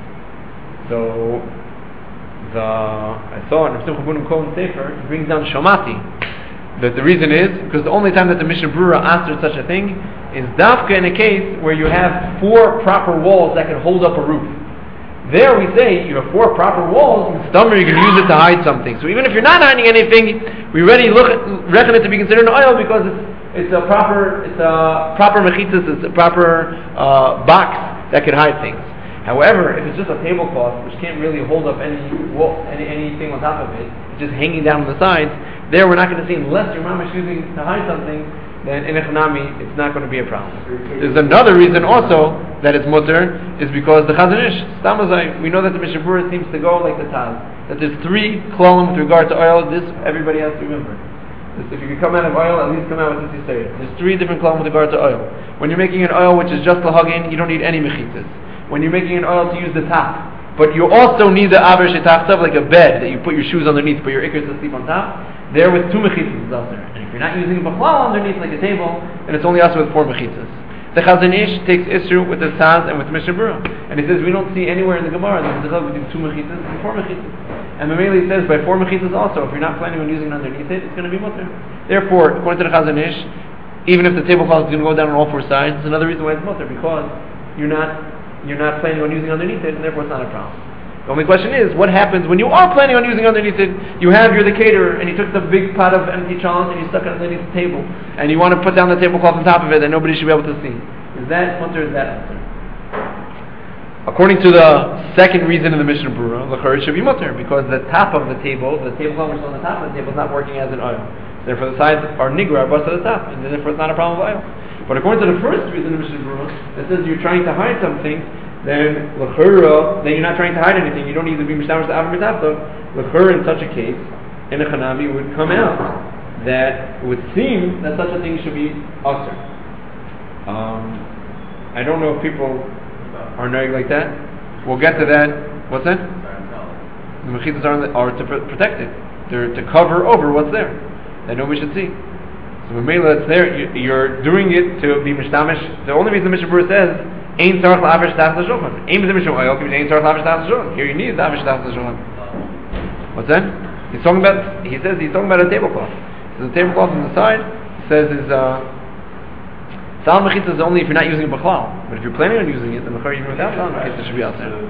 So the I saw in Simcha Bunim Kohen Sefer it brings down Shomati. That the reason is because the only time that the Mishnah Berurah answered such a thing is dafka in a case where you have four proper walls that can hold up a roof. There we say you have four proper walls, and stomach you can use it to hide something. So even if you're not hiding anything, we already look at, reckon it to be considered an oil because it's It's a proper, it's a proper mechitzas, it's a proper uh, box that can hide things. However, if it's just a tablecloth which can't really hold up any, wall, any anything on top of it, it's just hanging down on the sides, there we're not going to see unless your mom is using to hide something. Then in Echanami, it's not going to be a problem. There's another reason also that it's mutter is because the Chazon Ish, Stamazai, we know that the Mishnah Berurah seems to go like the Taz, that there's three klolim with regard to oil. This everybody has to remember. If you can come out of oil, at least come out with this Yisrael. There's three different klolim with regard to oil. When you're making an oil which is just lahagin, you don't need any mechitzas. When you're making an oil to use the top, but you also need the aver shetachtav, like a bed that you put your shoes underneath, put your ikars to sleep on top. There with two mechitzas is out there. And if you're not using bachlal underneath like a table, then it's only also with four mechitzas. The Chazon Ish takes issue with the Taz and with Mishnah Berurah, and he says we don't see anywhere in the Gemara that there's a between two mechitzas and four mechitzas. And Mameli says by four mechitzas also, if you're not planning on using it underneath it, it's going to be mutter. Therefore, according to the Chazon Ish, even if the tablecloth is going to go down on all four sides, it's another reason why it's mutter, because you're not you're not planning on using underneath it, and therefore it's not a problem. The only question is, what happens when you are planning on using underneath it? You have, you're the caterer, and you took the big pot of empty challah and you stuck it underneath the table, and you want to put down the tablecloth on top of it that nobody should be able to see. Is that mutter or is that mutter? According to the second reason in the Mishnah Berurah, l'chor it should be mutter, because the top of the table, the tablecloth which is on the top of the table, is not working as an oil. Therefore the sides are nigra, bust at the top, and therefore it's not a problem of oil. But according to the first reason in the Mishnah Berurah, that says you're trying to hide something, then l'chora, then you're not trying to hide anything. You don't need to be mishtamash to avar mitafta. L'chora, in such a case, in a chanami, would come out that it would seem that such a thing should be usher. Um, I don't know if people are knowing like that. We'll get to that. What's that? The mechitzas are, are to pr- protect it. They're to cover over what's there that nobody should see. So when Mela it's there, you, you're doing it to be mishtamash. The only reason the Mishnah Berurah says Ein tzarich la'aver shtach l'shulchan. Ein b'zeh oil. Ein tzarich la'aver shtach l'shulchan. Here you need the aver shtach l'shulchan. What's that? He's talking about. He says he's talking about a tablecloth. There's a tablecloth on the side. He says is uh, salam mechitza is only if you're not using it b'chlal. But if you're planning on using it, then the even without salam mechitza should be out there.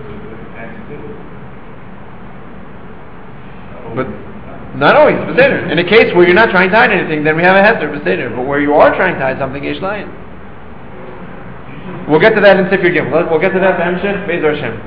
But not always. B'seder. In a case where you're not trying to hide anything, then we have a heter b'seder. But where you are trying to hide something, yesh layin. We'll get to that in Sifir Gimel. We'll get to that in Hemshech, Be'ezor Hashem.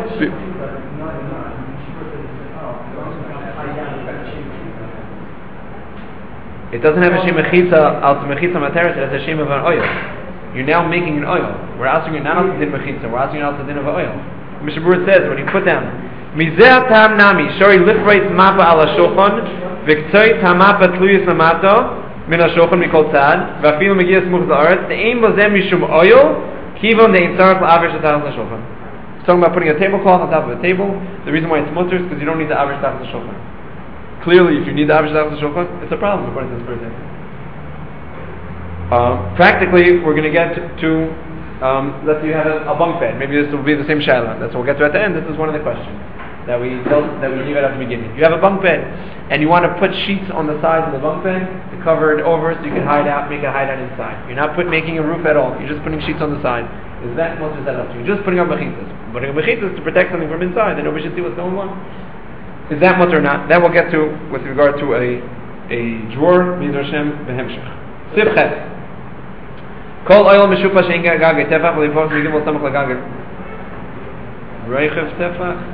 It doesn't have a shem mechitza, al mechitza materis, it has a shem of an oil. You're now making an oil. We're asking you not al din mechitza, we're asking you al din of an oil. Mishnah Berurah says, when you put down, Mizeh tam nami, shori lifreitz mapa ala shulchan, v'ktoi tamapa tluyis namato, min ha-shulchan mikol tzad, v'afilu megias much za'aretz, the aim was them mishum oil, Kivon de intzarach la'aver shetach l'shulchan. It's talking about putting a tablecloth on top of a table. The reason why it's mutter is because you don't need the aver shetach l'shulchan. Clearly, if you need the aver shetach l'shulchan, it's a problem according to this person. Uh, practically, we're going to get to, um, let's say you have a, a bunk bed. Maybe this will be the same shaila. That's what we'll get to at the end. This is one of the questions that we told, that we knew at the beginning. You have a bunk bed, and you want to put sheets on the sides of the bunk bed to cover it over so you can hide out, make a hideout inside. You're not put, making a roof at all. You're just putting sheets on the side. Is that much? Is that up to you? Just putting up mechitzas. Putting up mechitzas to protect something from inside, then nobody should see what's going on. Is that much or not? That we'll get to with regard to a a drawer. Be'ezor Hashem b'hemshech. Sifchet. Kol oil mishupa she'en gag tefach v'lipos migimol samach l'gag reichev tefach.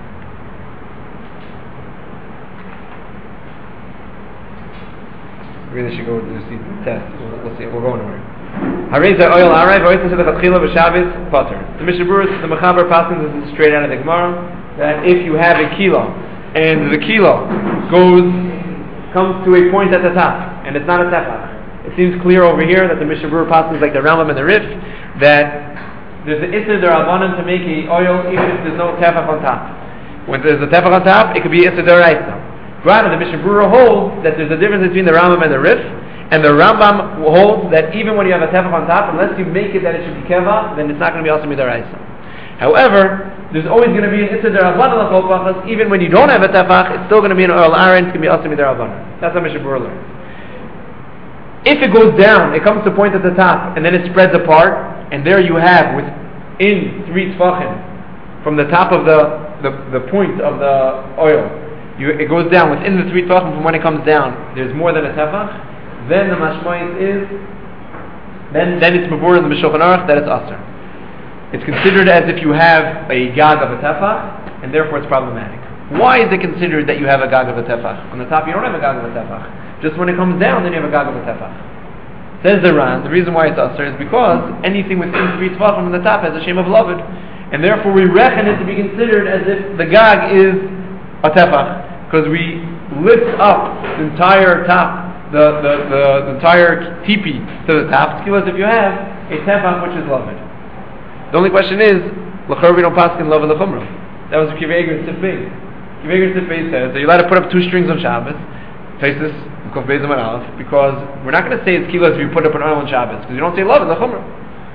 We really should go do see the test. We'll see. We'll go nowhere. Hareza oil aray v'oitzah to the chatchila v'shabbos potter. The Mishnah Berurah, the Mechaber passes this is straight out of the Gemara that if you have a kilo and the kilo goes comes to a point at the top and it's not a tefach, it seems clear over here that the Mishnah Berurah passes like the Rambam and the Rif that there's an issur d'Rabbanan to make a oil even if there's no tefach on top. When there's a tefach on top, it could be issur d'oraisa. Rather, the Mishnah Berurah holds that there's a difference between the Rambam and the Rif, and the Rambam holds that even when you have a tefach on top, unless you make it that it should be keva, then it's not going to be also midaraisa. However, there's always going to be an issur d'Rabbanan l'chol pachas, even when you don't have a tefach, it's still going to be an oil aron, it's going to be also midarabanan. That's how Mishnah Berurah learns. If it goes down, it comes to a point at the top, and then it spreads apart, and there you have within three tefachim from the top of the, the, the point of the oil. You, it goes down within the three tefachim from when it comes down. There's more than a tefach. Then the mashmayis is then then it's mavur in the Mishulchan Aruch that it's aser. It's considered as if you have a gag of a tefach, and therefore it's problematic. Why is it considered that you have a gag of a tefach? On the top you don't have a gag of a tefach. Just when it comes down, then you have a gag of a tefach. Says the Ran, the reason why it's aser is because anything within three tefachim on the top has a shem of loved, and therefore we reckon it to be considered as if the gag is a tefach, because we lift up the entire top, the, the, the, the entire tipi to the top. Skill as if you have a tefach which is loved. The only question is, l'chor we don't paskin love the chumrah. That was Kiv Eiger and Sif Beis. Kiv Eiger and Sif Beis says that you're allowed to put up two strings on Shabbos, Taisus, Kuf Beis and Aleph, because we're not going to say it's kilos if you put up an oil on Shabbos, because you don't say love the chumrah.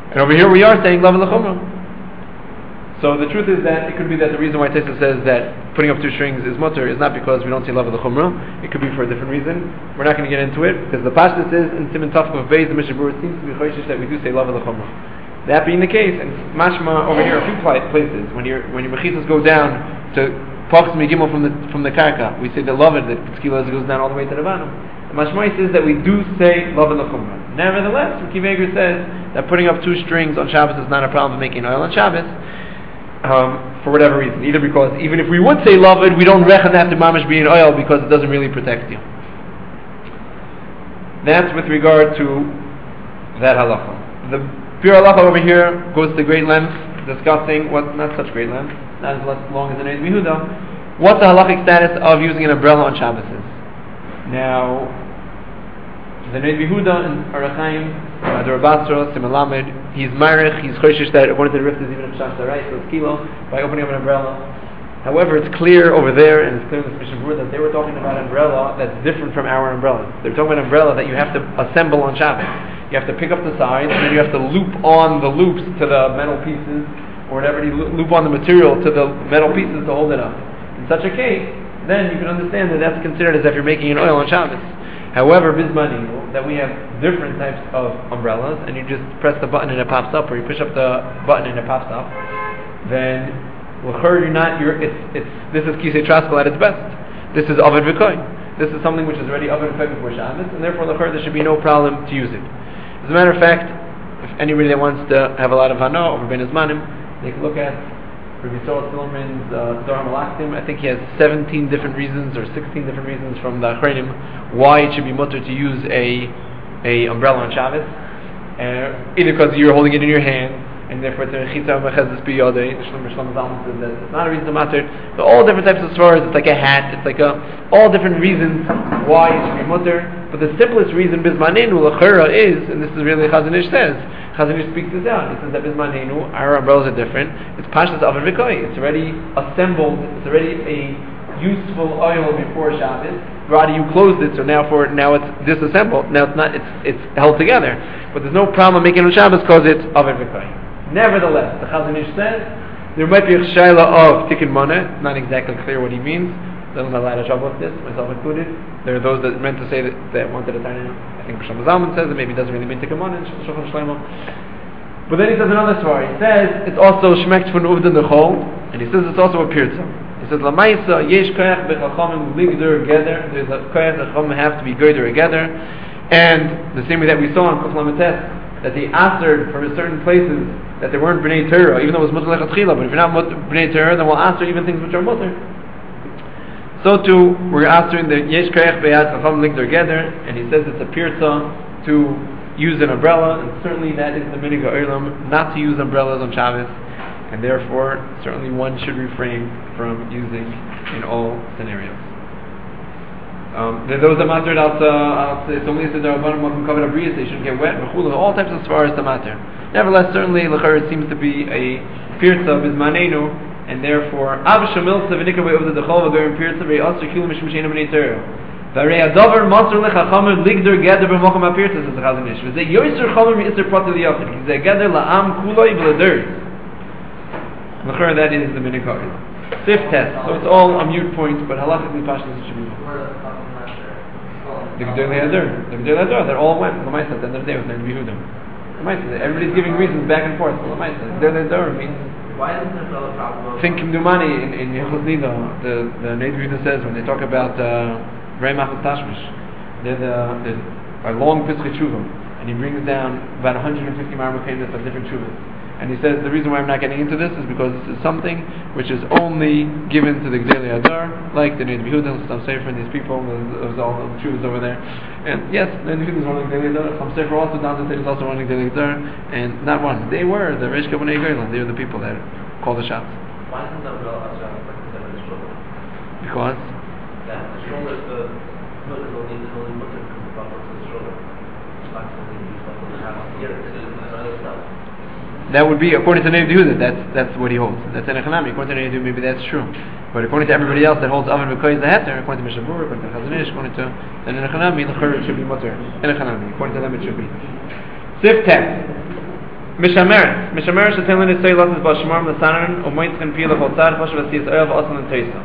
And over here we are saying love l'chumra. So the truth is that it could be that the reason why Tesa says that putting up two strings is mutter is not because we don't see love of the chumrah. It could be for a different reason. We're not going to get into it because the pashtus is in Siman Tafkuf Beis the Mishnah Berurah seems to be choishish that we do say love of the chumrah. That being the case, and mashma over here a few places when your when your mechitzas go down to Pachs Megimel from the from the karka, we say the love it that Tzkilas goes down all the way to the bottom. The mashma says that we do say love of the chumrah. Nevertheless, Rav Kiva Eiger says that putting up two strings on Shabbos is not a problem making oil on Shabbos. Um, for whatever reason, either because even if we would say loved, we don't reckon that to mamash be in oil because it doesn't really protect you. That's with regard to that halacha. The pure halacha over here goes to great length, discussing what not such great length, not as long as the Neiz Yehuda, what the halachic status of using an umbrella on Shabbos is. Now, the Neiz Yehuda and Arachaim, uh, the Rabatzra, Simalamed, he's Marich, he's Choshish that according to the Riftas even if Shash Sarai, so it's kilo, by opening up an umbrella. However, it's clear over there, and it's clear in the Mishnah Berurah that they were talking about an umbrella that's different from our umbrellas. They're talking about an umbrella that you have to assemble on Shabbos. You have to pick up the sides, and then you have to loop on the loops to the metal pieces, or whatever, you loop on the material to the metal pieces to hold it up. In such a case, then you can understand that that's considered as if you're making an oil on Shabbos. However, Bismaninu, that we have different types of umbrellas, and you just press the button and it pops up, or you push up the button and it pops up, then l'chur you're not. You're, it's it's this is kisei traskal at its best. This is Ovid V'koy. This is something which is already Ovid V'koy before Shabbos, and therefore l'chur there should be no problem to use it. As a matter of fact, if anybody that wants to have a lot of hana over Ben Zmanim, they can look at Rabbi Yisrael Silverman's uh, Zohar Malachtim. I think he has seventeen different reasons or sixteen different reasons from the Achronim why it should be mutter to use a a umbrella on Shabbos. Uh, either because you're holding it in your hand, and therefore it's a chitza mechezes biyodei. Shlomo Shlomo Zalman says that it's not a reason to matter. But all different types of svaras. It's like a hat. It's like a all different reasons why it should be mutter. But the simplest reason bismanenu l'chera is, and this is really Chazon Ish says. Chazon Ish speaks this out. He says that bismanenu, our umbrellas are different. It's pashtas Ovid V'koy. It's already assembled. It's already a useful oil before Shabbos. Rather, you closed it, so now for now it's disassembled. Now it's not. It's it's held together. But there's no problem making it on Shabbos because it's Ovid V'koy. Nevertheless, the Chazon Ish says there might be a shayla of tikkun maneh. Not exactly clear what he means. Doesn't have a lot of trouble with this, myself included. There are those that meant to say that, that wanted to turn in. I think Shlomo Zalman says it maybe doesn't really mean tikkun maneh. Shulchan Shlomo. But then he says another story. He says it's also shmekt von uvden dechol, and he says it's also a pirza. He says lamaisa yesh koyach bechachamim ligdur together. There's a koyach that chachamim have to be good together, and the same way that we saw in Kuf Lamates that they answered from certain places that they weren't bnei Torah, even though it was mutter lechatchila. But if you're not bnei Torah, then we'll answer even things which are mutter. So too, we're answering the yesh koyach beyad chachamim ligdur together, and he says it's a pirza to use an umbrella, and certainly that is the minig ha'olam, not to use umbrellas on Shabbos, and therefore certainly one should refrain from using in all scenarios. Um, there are those that matter out. It's only said there are one who covered a breeze, they shouldn't get wet. All types of svaras to matter. Nevertheless, certainly l'char it seems to be a pirza bismanenu, and therefore av shamilsa v'nikra ve'ovda dechol v'goyim pirza ve'asur kilu mishum she'enu b'nei Torah. V'arei adavar masur lechachamim ligdur geder b'mocham ha'pirza, says the Chazon Ish. V'zeh yoyser chamim yiser prati liyachid. V'zeh geder la'am kuloi v'ledur. L'char that is the minig ha'olam. Fifth test. So it's all a mute point, but halachically pashtus it should be. The G'dei Le'adar. The G'dei Le'adar. They're all went. L'maisa at the end of the day with Neiz Yehuda. L'maisa. Everybody's giving reasons back and forth. L'maisa. The G'dei Le'adar means. Why isn't there a problem? Think Kimdumani in in Yechus Nida. The the Neiz Yehuda says when they talk about Rei Machas Tashmish, there's a there's a long Pischei Teshuvah, and he brings down about one hundred fifty marmukayim of different Teshuvahs. And he says the reason why I'm not getting into this is because this is something which is only given to the G'dei Le'adar, like the Neiz Yehuda, some Sefer, these people, there's all the Teshuvahs over there. And yes, the Neiz Yehuda is one of the G'dei Le'adar. Some Sefer also down the state is also one of the G'dei Le'adar, and not one. They were the Reish Kabonei Goylan. They were the people that call the shots. Why isn't the umbrella like the shoulder? Because Yeah, the shoulder is the no, there's only there's only mutter because the bumper to the shoulder. It's not something you supposed to have on here. It is another stuff. that would be according to Neiv Yehuda. That's that's what he holds. That's an echanami. According to Neiv Yehuda, maybe that's true. But according to everybody else that holds Avon B'Koy is the heter, according to Mishnah Berurah, according to Chazon Ish, according to an echanami, the chur should be mutter. An echanami. According to them, it should be. Sif ten. Mishameres. Mishameres shetelin is say losses bashmarm l'sanan u'moitzchen pi l'chotzad choshev asiyas oil v'osan l'teisa.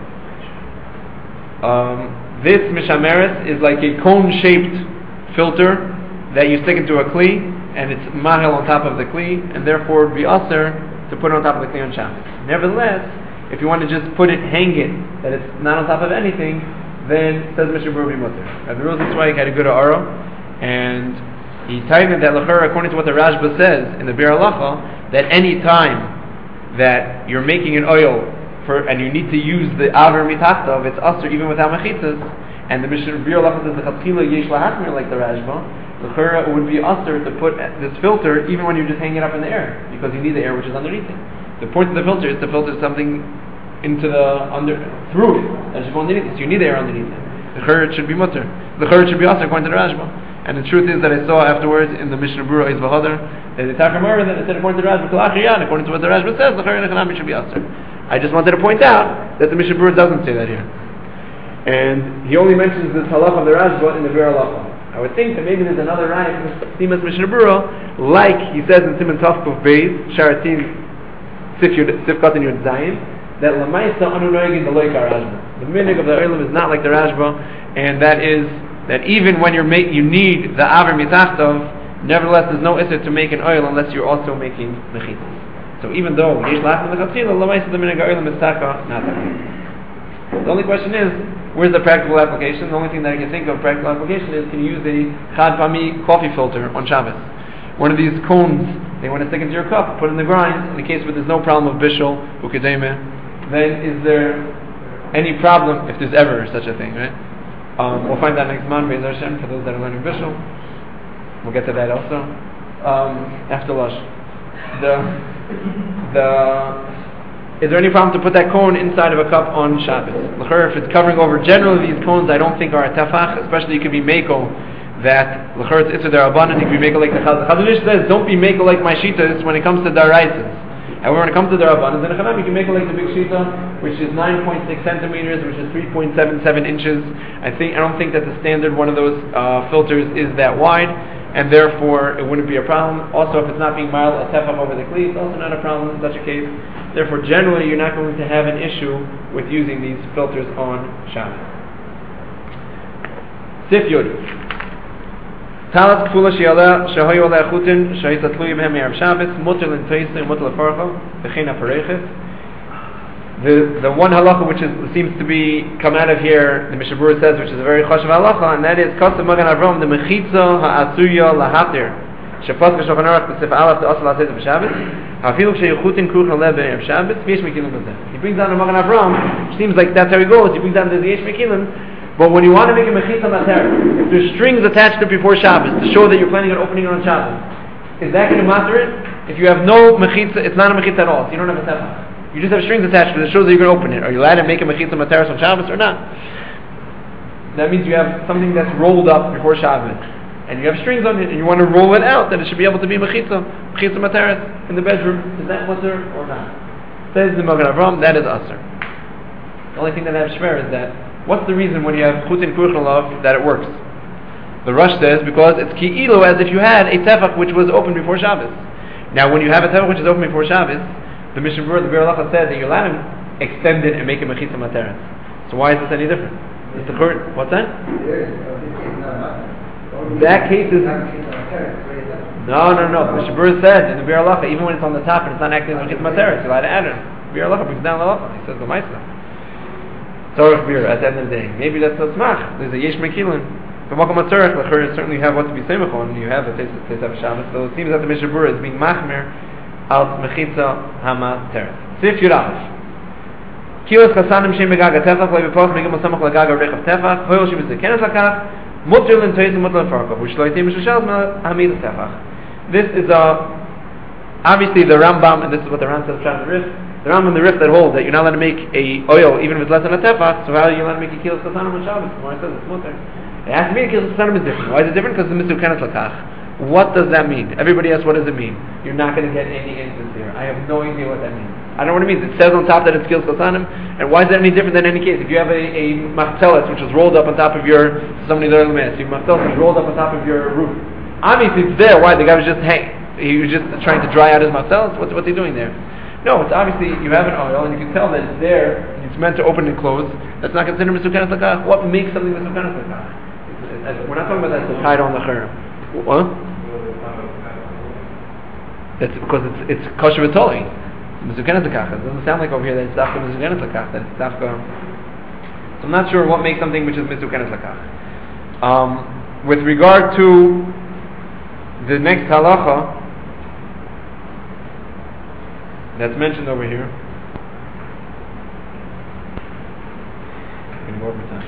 Um, this mishameres is like a cone-shaped filter that you stick into a kli, and it's mahel on top of the kli, and therefore it would be aser to put it on top of the kli on Shabbos. Nevertheless, if you want to just put it, hang it, that it's not on top of anything, then says Mishnah Berurah Mutter. Rabbi Rosenzweig had a good aro, and he tightened that lachar according to what the Rashba says in the Bir Halacha, that any time that you're making an oil for and you need to use the aver mitachtav, it's aser even without mechitzas, and the Mishnah Bir Halacha says the chatchila yesh lahatmir like the Rashba. Lachar it would be aser to put this filter even when you're just hanging it up in the air, because you need the air which is underneath it. The point of the filter is to filter something into the under through it. As you underneath it, so you need the air underneath it. The church should be mutter. The church should be also according to the Rashba. And the truth is that I saw afterwards in the Mishnah Berurah is V'Hadar that the Takamara that it said according to the Rashba Kalachriyan, according to what the Rashba says, the church should be also. I just wanted to point out that the Mishnah Berurah doesn't say that here, and he only mentions this halach of the Rashba in the Bir Halacha. I would think that maybe there's another raya in Simas Mishnah Berurah, like he says in Siman Tavkuf Beis Sharatin Sifkat in Yud Zayin, that Lamaisa Anu Noegin the Loikar Rashba. The minig of the Olam is not like the Rashba, and that is that even when you're make, you need the Aver Mitachtav, nevertheless there's no issur to make an oil unless you're also making mechitzas. So even though Yesh Lachim L'Chatzila, Lamaisa the minig of Olam is Taka, not that. The only question is, where's the practical application? The only thing that I can think of practical application is, can you use a Chad Pami coffee filter on Shabbos? One of these cones they want to stick into your cup, put in the grind, in the case where there's no problem of bishul, ukedeme, then is there any problem, if there's ever such a thing, right? Um, we'll find that next month, Be'ez Hashem, for those that are learning bishul. We'll get to that also. Um, after Lush. The, the, is there any problem to put that cone inside of a cup on Shabbos? L'chor, if it's covering over, generally these cones I don't think are a tefach, especially it could be meko, that l'chor it's there abundant, it could be meko like the Chazon Ish says, don't be meko like my shitas when it comes to daraises. However, when it comes to the Rabbanan, then you can make it like the big shita, which is nine point six centimeters, which is three point seven seven inches. I think I don't think that the standard one of those uh, filters is that wide, and therefore it wouldn't be a problem. Also, if it's not being mild a tefach over the kli, it's also not a problem in such a case. Therefore, generally, you're not going to have an issue with using these filters on Shabbos. Sif Yud. Talat kfula she'ala she'hoyu ala achutin she'isa tluyi b'hem me'arav Shabbos mutter l'nteisa mutter l'farcha v'chein ha'pareches. The the one halacha which is, seems to be come out of here, the Mishnah Berurah says, which is a very chashuv halacha, and that is kasav magan Avram the mechitza ha'asuya lahatir she'pas v'shulchan aruch b'sif alaf the asal ha'seis b'Shabbos ha'afilu she'yechutin kruch ha'lev b'erev Shabbos v'yesh mekilim b'zeh. He brings down the magan Avram, which seems like that's how he goes. He brings down the yesh mekilim. But when you want to make a mechitza mater, if there's strings attached to it before Shabbos to show that you're planning on opening it on Shabbos, is that going to matter it? If you have no mechitza, it's not a mechitza at all. So you don't have a tefach. You just have strings attached to it that shows that you're going to open it. Are you allowed to make a mechitza mater on Shabbos or not? That means you have something that's rolled up before Shabbos, and you have strings on it, and you want to roll it out, then it should be able to be mechitza, mechitza mater in the bedroom. Is that mutter or not? Says the Magen Avram, that is aser. The only thing that I have shver is that, what's the reason when you have chutin kurchanlav that it works? The Rush says because it's ki'ilu as if you had a tefach which was open before Shabbos. Now, when you have a tefach which is open before Shabbos, the Mishnah Berurah, the Bir Halacha said that you're allowed to extend it and make a mechitza materet. So why is this any different? Is the current what's that? That case is no, no, no. The Mishnah Berurah said in the Bir Halacha, even when it's on the top and it's not acting as a mechitza materet, you're allowed to add it. Bir Halacha brings down the halacha. He says the Ma'aseh. Torah beer at the end of the day. Maybe that's a smach. There's a yesh mekilin. The Makom HaTorah, the certainly have what to be semach on. You have a taste of Shabbos. So it seems that the Mishnah Berurah is being machmer al mechitza hama teres. Sif Yudalef. Kios chasanim shem begaga tefach loy bepos megim osamach lagaga rechav tefach hoyol shem bezekenes lakach mutter l'nteis mutter l'farkach which lo yitim mishashal hamid tefach. This is a obviously the Rambam, and this is what the Ram says in the Rif. The Ram and the Rif that hold that you're not allowed to make a oil even if it's less than a tefach. So how are you allowed to make a kilos kasanim on Shabbos? The Gemara says it's mutter. It has to be a kilos kasanim is different. Why is it different? Because the mitzvah kenes lakach. What does that mean? Everybody asks, what does it mean? You're not going to get any instance here. I have no idea what that means. I don't know what it means. It says on top that it's kilos kasanim, and why is that any different than any case? If you have a, a machtelis which is rolled up on top of your somebody there in the mass, your machtelis is rolled up on top of your roof. Obviously it's there. Why? The guy was just hanging. He was just trying to dry out his matzels. What's what's he doing there? No, it's obviously you have an oil and you can tell that it's there. And it's meant to open and close. That's not considered misukanas lakach. What makes something misukanas lakach? We're not talking about that to tie it on the cherem. What? That's because it's it's kosher v'toli. Misukanas lakach. It doesn't sound like over here that it's dafka misukanas lakach. That it's dafka. So I'm not sure what makes something which is misukanas lakach. Um, with regard to the next halacha that's mentioned over here. I'm going to go over time.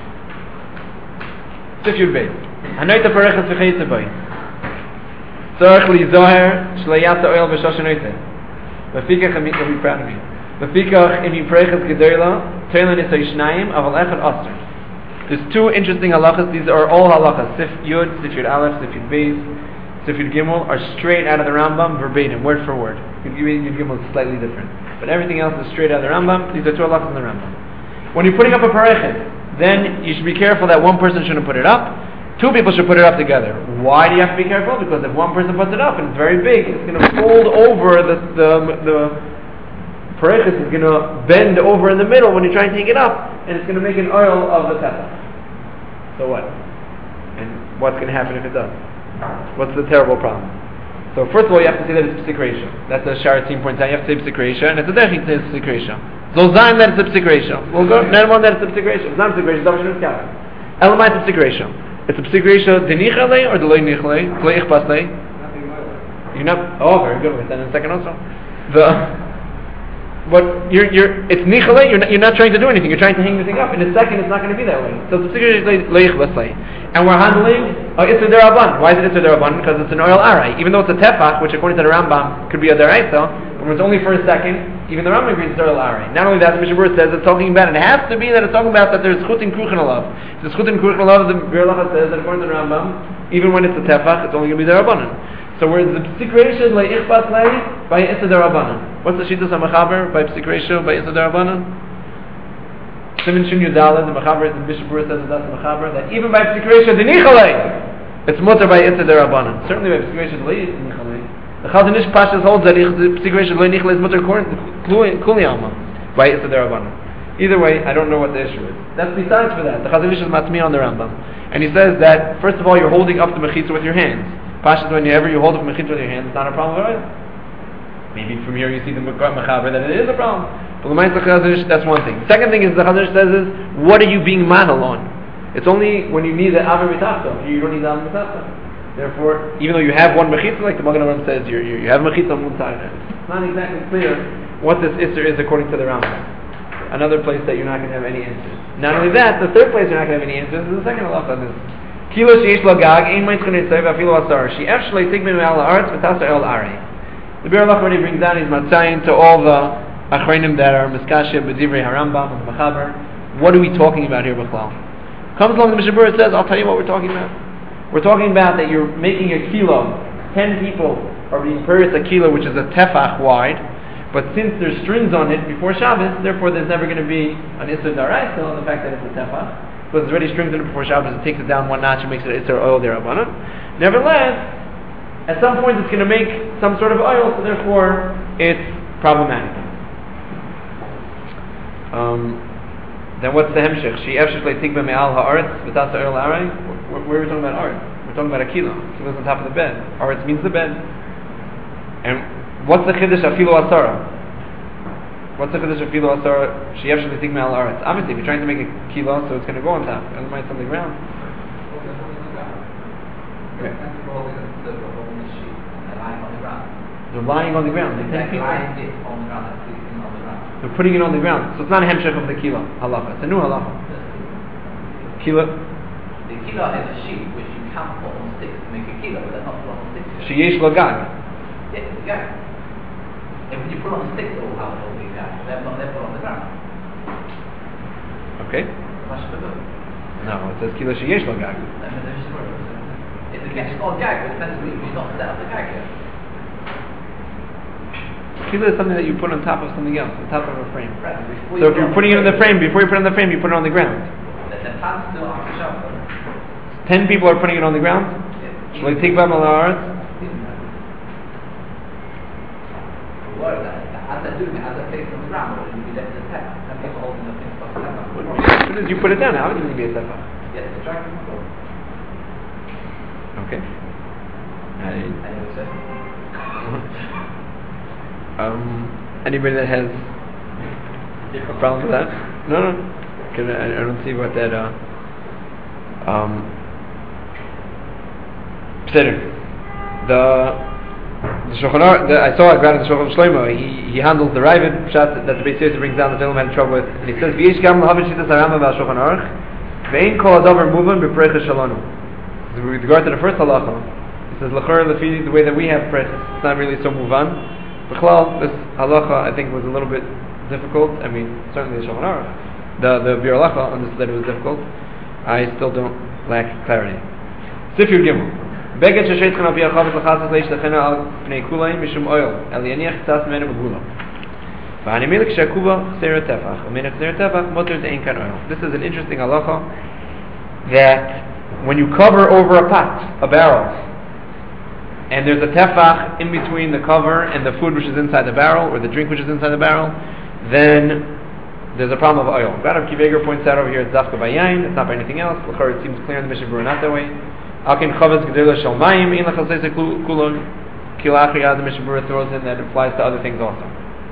Sif Yud Beis. Hanoita pareches v'chayitze bay. Tzarech li zoher shlayatza oil v'shosh hanoita. V'fikach im be proud of me. V'fikach im yipreches gedoyla teilin isay shnayim aval echad aser. There's two interesting halachas. These are all halachas. Sif Yud, Sif Yud Aleph, Sif Yud Beis, Sif Yud Gimel are straight out of the Rambam, verbatim, word for word. Yud Gimel is slightly different, but everything else is straight out of the Rambam. These are two halachas in the Rambam. When you're putting up a parechet, then you should be careful that one person shouldn't put it up. Two people should put it up together. Why do you have to be careful? Because if one person puts it up and it's very big, it's going to fold over the the the parechet is going to bend over in the middle when you're trying to take it up, and it's going to make an oil of the tefach. So what? And what's going to happen if it does? What's the terrible problem? So first of all, you have to say that it's psik ratio. That's a Sharatzim points out. You have to say psik ratio, and it's a derech to say it's psik ratio. Zolzaim that it's a psik ratio. We'll go. Nermon that it's a psik ratio. It's not a psik ratio. It's not a psik ratio. Elamai it's a psik ratio. It's a psik ratio. Denichalei or deloi nichalei? Deloi ichpaslei? You're not. Oh, very good. We'll get that in a second also. The. But you're, you're, it's nichalei, you're not, you're not trying to do anything, you're trying to hang the thing up. In a second, it's not going to be that way. So the secret is leich v'slei. And we're handling, oh, it's a deraban. Why is it it's a deraban? Because it's an oil arai. Even though it's a tefach, which according to the Rambam could be a deraisa, but when it's only for a second, even the Rambam agrees it's oil arai. Not only that, the Mishnah Berurah says it's talking about, it has to be that it's talking about that there's chut and kruchen alav. The chut and kruchen alav, the Biur Halacha says that according to the Rambam, even when it's a tefach, it's only going to be derabanan. So whereas the psik ratio is leich v'slei by issa derabanan. What's the shittas HaMachaber by psik ratio by issa derabanan? Siman Shin Yudala, the Machaber, the Mishnah Berurah says that's the Machaber, that even by psik ratio denichalei, it's mutter by issa derabanan. Certainly by psik ratio leich denichalei. The Chazon Ish Pashas holds that the psik ratio leich denichalei is mutter kuli alma by issa derabanan. Either way, I don't know what the issue is. That's besides for that. The Chazon Ish is matmi on the Rambam, and he says that first of all you're holding up the mechitza with your hands. Pashas, whenever you hold up mechitza with your hands, it's not a problem at all. Maybe from here you see the mechaber that it is a problem. But that's one thing. The second thing is the Chazon Ish says is, what are you being manal on? It's only when you need the aver mitachta. You don't need the aver mitachta. Therefore, even though you have one mechitza, like the Magen Avraham says, you you have mechitza on one side. It's not exactly clear what this isser is according to the Rambam. Another place that you're not going to have any answers. Not only that, the third place you're not going to have any answers is the second halacha on this. Kilo sheish lagag ein ma'it chonei tzayv afilo asar she'ef shlei tigmin me'al ha'aretz v'tasa el arei. The Biur Halacha already brings down his matzayin to all the achronim that are miskashia b'divrei harambam and Machaber. What are we talking about here, b'chlal? Comes along the Mishnah Berurah says, I'll tell you what we're talking about. We're talking about that you're making a kilo. Ten people are being purchased a kilo, which is a tefach wide. But since there's strings on it before Shabbos, therefore there's never going to be an Isser Daraisa on the fact that it's a tefach. Because there's already strings in it before Shabbos, it takes it down one notch and makes it Isser oil derabanan. Nevertheless, at some point it's going to make some sort of oil, so therefore it's problematic. Um, then what's the hemshech? She efshesh leitigba me'al ha'aretz v'tasa oil aray. Where are we talking about aretz? We're talking about a kilo. Kilo's on top of the bed. Aretz means the bed. And what's the chiddush afilo asara? What's the chiddush afilo asara? She efshesh leitigba me'al ha'aretz. Obviously, if you're trying to make a kilo, so it's going to go on top. Otherwise, it's on the ground. Okay. They're lying on the ground. They ten people. They're putting it on the ground. So it's not a hemshech of the kilo halacha. It's a new halacha. Kilo. The kilo is a sheep which you can't put on sticks to make a kilo, but they're not put on sticks. Sheyesh lagag. Yeah, yeah. And when you put on sticks, it will have a whole big gag. They're not. They're put on the ground. Okay. No, it says kilo sheyesh lagag. It's a it's called gag, but it depends on you. You've not set up the gag yet. Kilo is something that you put on top of something else, on top of a frame. Right. So if you're putting it in the frame, before you put it on the frame, you put it on the ground. The, the plant's still after Shabbos. Ten people are putting it on the ground. Shall I take back my they're doing it as a face on the ground, or it would be left in the tech. Some people holding the things like that. As soon as you put it down, how is it going to be a tefach? Yes, the track. Okay. I, Anyway, so. um, anybody that has a problem with that? No, no. Can I, I don't see what that. Uh, um, the the Shulchan Aruch, the, I saw a grad in the Shulchan Shlomo. He he handles the Ravid shot that the Beis Yosef brings down that Zilum had trouble with, and he says v'yesh gam lahavin shitas harambam val Shulchan Aruch ve'ein kol adavar muvan b'preicha shalanu. With regard to the first halacha, he says lachor lefi the way that we have preicha, it's not really so muvan. B'chlal, this halacha I think was a little bit difficult. I mean, certainly the Shulchan Aruch, the the Bir halacha understood that it was difficult. I still don't lack clarity. Sifir Gimel. Beged shesheitchen al pi achavit l'chasas leish lechena al pnei kulayim mishum oil el yaniach tzas mene begula. V'ani milik shakuba chsera tefach u'mena chsera tefach motor de'en kan oil. This is an interesting halacha that when you cover over a pot, a barrel, and there's a tefach in between the cover and the food which is inside the barrel or the drink which is inside the barrel, then there's a problem of oil. Rav Kiveger points out over here it's dafka bayayin, it's not by anything else. L'chor, it seems clear in the Mishnah Berurah not that way. Akin chavetz gedela shel mayim in lechasese kulon kilachriya. The Mishnah Berurah throws in that it applies to other things also.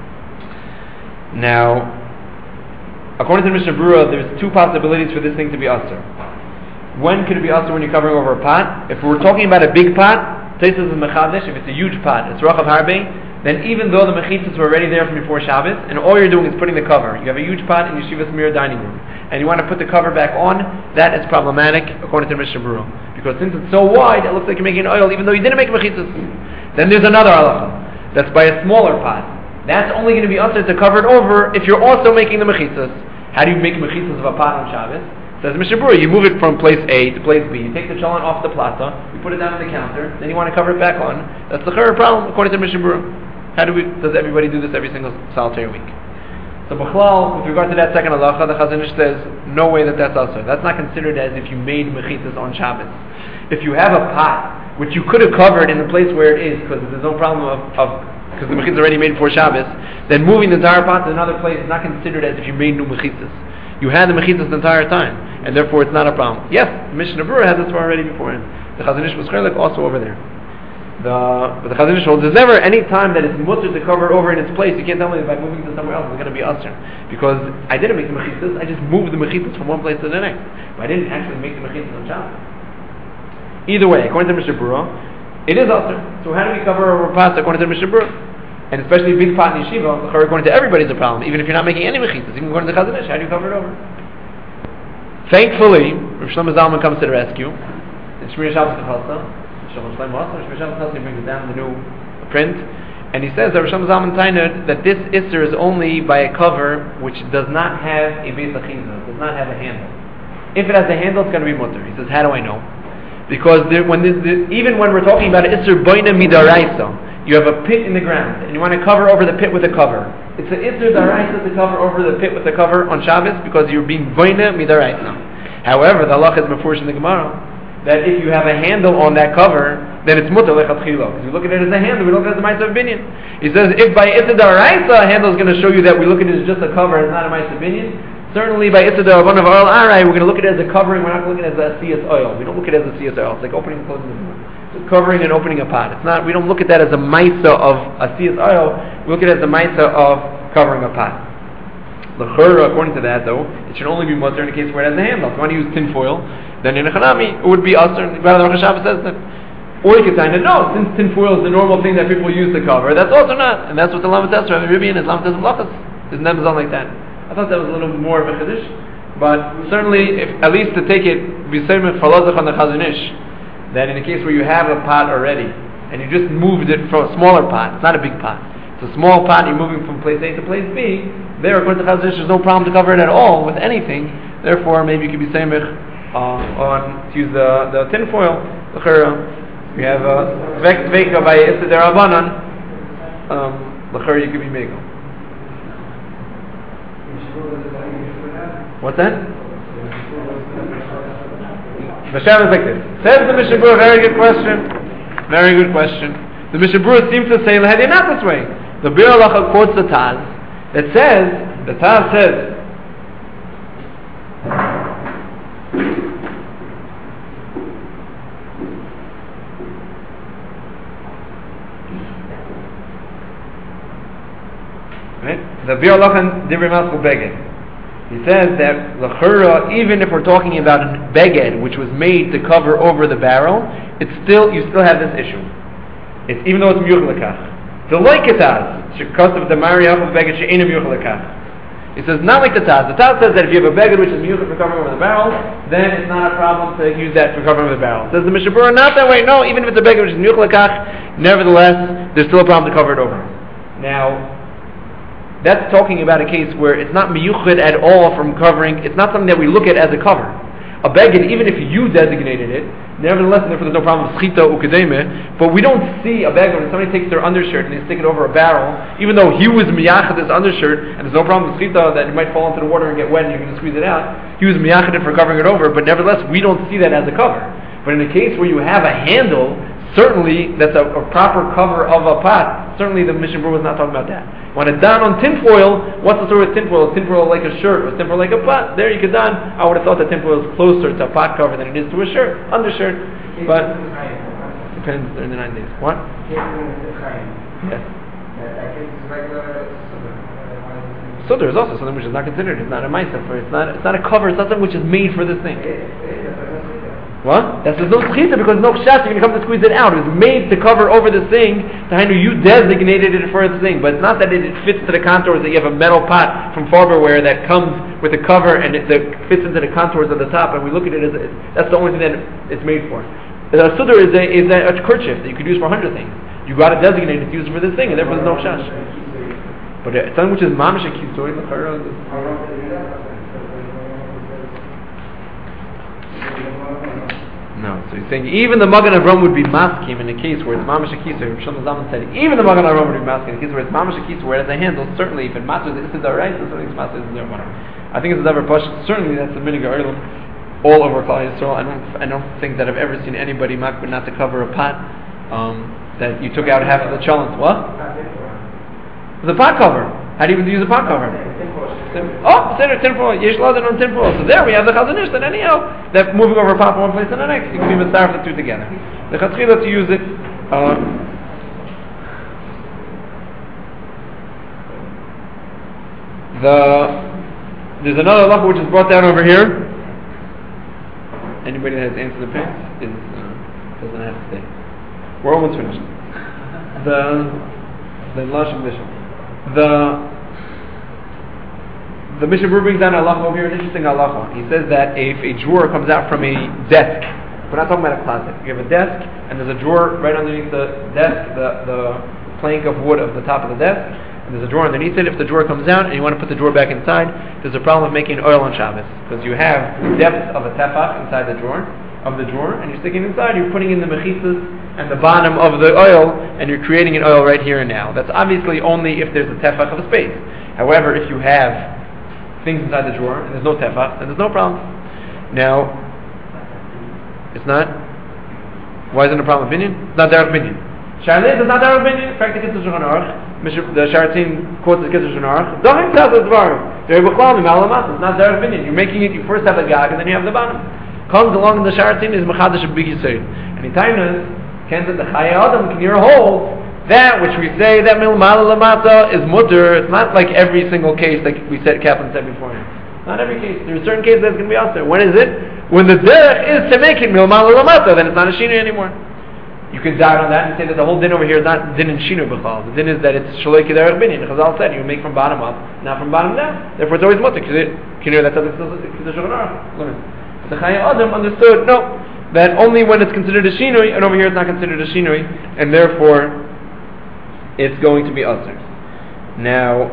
Now, according to the Mishnah Berurah, there's two possibilities for this thing to be usher. When could it be usher when you're covering over a pot? If we're talking about a big pot, Taisus is mechadish. If it's a huge pot, it's rachav harbe. Then even though the mechitzas were already there from before Shabbos, and all you're doing is putting the cover, you have a huge pot in Yeshiva's mirror dining room, and you want to put the cover back on, that is problematic according to Mishnah Berurah. Because since it's so wide, it looks like you're making oil even though you didn't make mechitzas. Then there's another halacha, that's by a smaller pot. That's only going to be usher to cover it over if you're also making the mechitzas. How do you make mechitzas of a pot on Shabbos? Says Mishnah Berurah, you move it from place A to place B, you take the cholent off the plata, you put it down on the counter, then you want to cover it back on. That's the third problem according to Mishnah Berurah. How do we? Does everybody do this every single solitary week? So, b'chlal, with regard to that second halacha, the Chazon Ish says no way that that's also. That's not considered as if you made mechitzas on Shabbos. If you have a pot which you could have covered in the place where it is, because there's no problem of because the mechitzas already made before Shabbos, then moving the entire pot to another place is not considered as if you made new mechitzas. You had the mechitzas the entire time, and therefore it's not a problem. Yes, Mishnah Berurah has this already beforehand. The Chazon Ish was also over there. The, but the Chazon Ish holds there's never any time that it's mutter to cover it over in its place. You can't tell me that by moving to somewhere else it's going to be usher. Because I didn't make the mechitzas, I just moved the mechitzas from one place to the next. But I didn't actually make the mechitzas on Shabbos. Either way, according to Mishnah Berurah, it is usher. So how do we cover over pots according to Mishnah Berurah? And especially big pot in yeshiva, according to everybody, it's a problem. Even if you're not making any mechitzas, even according to the Chazon Ish, how do you cover it over? Thankfully, Rav Shlomo Zalman comes to the rescue. And Shmir Shabbos Kechalsa. Shlomo Zalman brings it down the new print, and he says that Rav Shlomo Zalman Tainer that this isser is only by a cover which does not have a beis achiza, does not have a handle. If it has a handle, it's going to be mutter. He says, how do I know? Because there, when this, this, even when we're talking about isser boina midaraisa, you have a pit in the ground, and you want to cover over the pit with a cover. It's an isser daraisa to cover over the pit with a cover on Shabbos because you're being boina midaraisa. However, the halach is mefurish in the Gemara that if you have a handle on that cover, then it's mutter lechatchila. Because we look at it as a handle, we look at it as a ma'aser binyan. He says if by Issa D'Oraisa a handle is going to show you that we look at it as just a cover, it's not a ma'aser binyan. Certainly by Issa D'Rabbanan of Oil Arai, we're going to look at it as a covering. We're not going to look at it as a siyas oil. We don't look at it as a siyas oil. It's like opening and closing the door. It's covering and opening a pot. It's not. We don't look at that as a ma'aser of a siyas oil. We look at it as a ma'aser of covering a pot. L'chura, according to that, though, it should only be mutter in the case where it has a handle. If you want to use tin foil, then in a chanami, it would be usher. Rather, Rosh Hashanah says that. Or you could say, no, since tin foil is the normal thing that people use to cover, that's also not. And that's what the Lamed Esra, Rabbi and his Lamed Esra Lachas, is never like that. I thought that was a little more of a chiddush. But certainly, if, at least to take it, b'seimah falazach on the Chazon Ish, that in a case where you have a pot already, and you just moved it from a smaller pot, it's not a big pot, it's a small pot, you're moving from place A to place B, there, according to Chazon Ish, there's no problem to cover it at all with anything. Therefore, maybe you could be seimach Uh, on to use the, the tin foil. We have a veka by Issa D'Rabbanan. L'chera you could be mego. What's that? Hashem is like this. Says the Mishnah Berurah, very good question. Very good question. The Mishnah Berurah seems to say not this way. The Bir Halacha quotes the Taz that says, the Taz says, right? The Bir Halacha Divrei Maskul Beged. He says that l'chura, even if we're talking about a beged which was made to cover over the barrel, it's still you still have this issue. It's even though it's miyuchel lekach. The like it has, because of the mariach of beged she'ena miyuchel lekach. It says not like the Taz. The Taz says that if you have a beged which is miyuchel for covering over the barrel, then it's not a problem to use that for covering over the barrel. Says the Mishnah Berurah, not that way. No, even if it's a beged which is miyuchel lekach, nevertheless there's still a problem to cover it over. Now, that's talking about a case where it's not miyuchad at all from covering. It's not something that we look at as a cover. A beged, even if you designated it, nevertheless, therefore there's no problem with schita ukademe. But we don't see a beged when somebody takes their undershirt and they stick it over a barrel, even though he was miyachad this undershirt, and there's no problem with schita that it might fall into the water and get wet and you can just squeeze it out. He was miyachad it for covering it over, but nevertheless, we don't see that as a cover. But in a case where you have a handle, certainly that's a, a proper cover of a pot. Certainly the Mishnah Berurah was not talking about that. When it's done on tinfoil, what's the story with tinfoil? Is tinfoil like a shirt? Or tinfoil like a pot? There you could done. I would have thought that tinfoil is closer to a pot cover than it is to a shirt, undershirt. But depends in the nine days. What? Yes. Sudar is also something which is not considered. It's not a ma'aser for. It's not. It's not a cover. It's not something which is made for this thing. What? That there's no schita because no chashash, you're going to come to squeeze it out. It was made to cover over this thing. To you designated it for this thing, but it's not that it fits to the contours that you have a metal pot from Farberware that comes with a cover and it that fits into the contours of the top, and we look at it as a, that's the only thing that it's made for. A sudar is a is a, a kerchief that you could use for a hundred things. You got to designate it to use for this thing, and therefore there's no chashash. But uh, something which is mamish a kisoi l'chara. No, so he's saying even the Magen Avram would be maskim in a case where it's mamash akisa. Shlomo Zalman said even the Magen Avram would be maskim in a case where it's mamash akisa, where it has a handle. Certainly, if it matters, it's a right. Certainly, it's matters. I think it's a davar push. Certainly, that's the minhag ha'olam all over Klal Yisrael. I don't, I don't think that I've ever seen anybody makbid not to cover a pot um, that you took out half of the cholent. What? The pot cover. How do you use a pot cover? Oh, Seder tinfoil, Yesh Laden on tinfoil. So there we have the Chazon Ish that anyhow, that moving over a pot from one place to the next, you can be mitzvah the two together. The Chatzchila to use it. Uh, the there's another halacha which is brought down over here. Anybody that has answered the pants is uh, doesn't have to stay. We're almost finished. The the Lashon Bishop. The The Mishnah Berurah brings down halacha over here, an interesting halacha. He says that if a drawer comes out from a desk, we're not talking about a closet. You have a desk, and there's a drawer right underneath the desk, the, the plank of wood of the top of the desk, and there's a drawer underneath it. If the drawer comes out and you want to put the drawer back inside, there's a problem of making oil on Shabbos, because you have the depth of a tefach inside the drawer, of the drawer, and you're sticking inside, you're putting in the mechitzas and the bottom of the oil, and you're creating an oil right here and now. That's obviously only if there's a tefach of a space. However, if you have things inside the drawer, and there's no tefach, then there's no problem. Now, it's not. Why isn't it a problem with binyan? It's not derech binyan. Sharlez is not derech binyan. In fact, the Kitzur Shulchan Aruch, the Sharatzin quotes the Kitzur Shulchan Aruch. Dochim tells us dvarim. It's not derech binyan. You're making it. You first have the gag, and then you have the bottom. Comes along in the Sharatzin is mechadash a big yisod. And in Tainus, can't the Chayei Adam can hear hold. That which we say that milmala lamata is mutter. It's not like every single case like we said, Kaplan said beforehand. Not every case. There are certain cases that's going to be out there. When is it? When the derech is to make it milmala lamata, then it's not a shinu anymore. You could dive on that and say that the whole din over here is not din and shinu b'chal. The din is that it's shaloi k'derech binyan. Chazal said you make from bottom up, not from bottom down. Therefore, it's always mutter. Can you hear that? That's the Shulchan Aruch. The Chayei Adam understood no, that only when it's considered a shinui, and over here it's not considered a shinui, and therefore it's going to be usher. Now,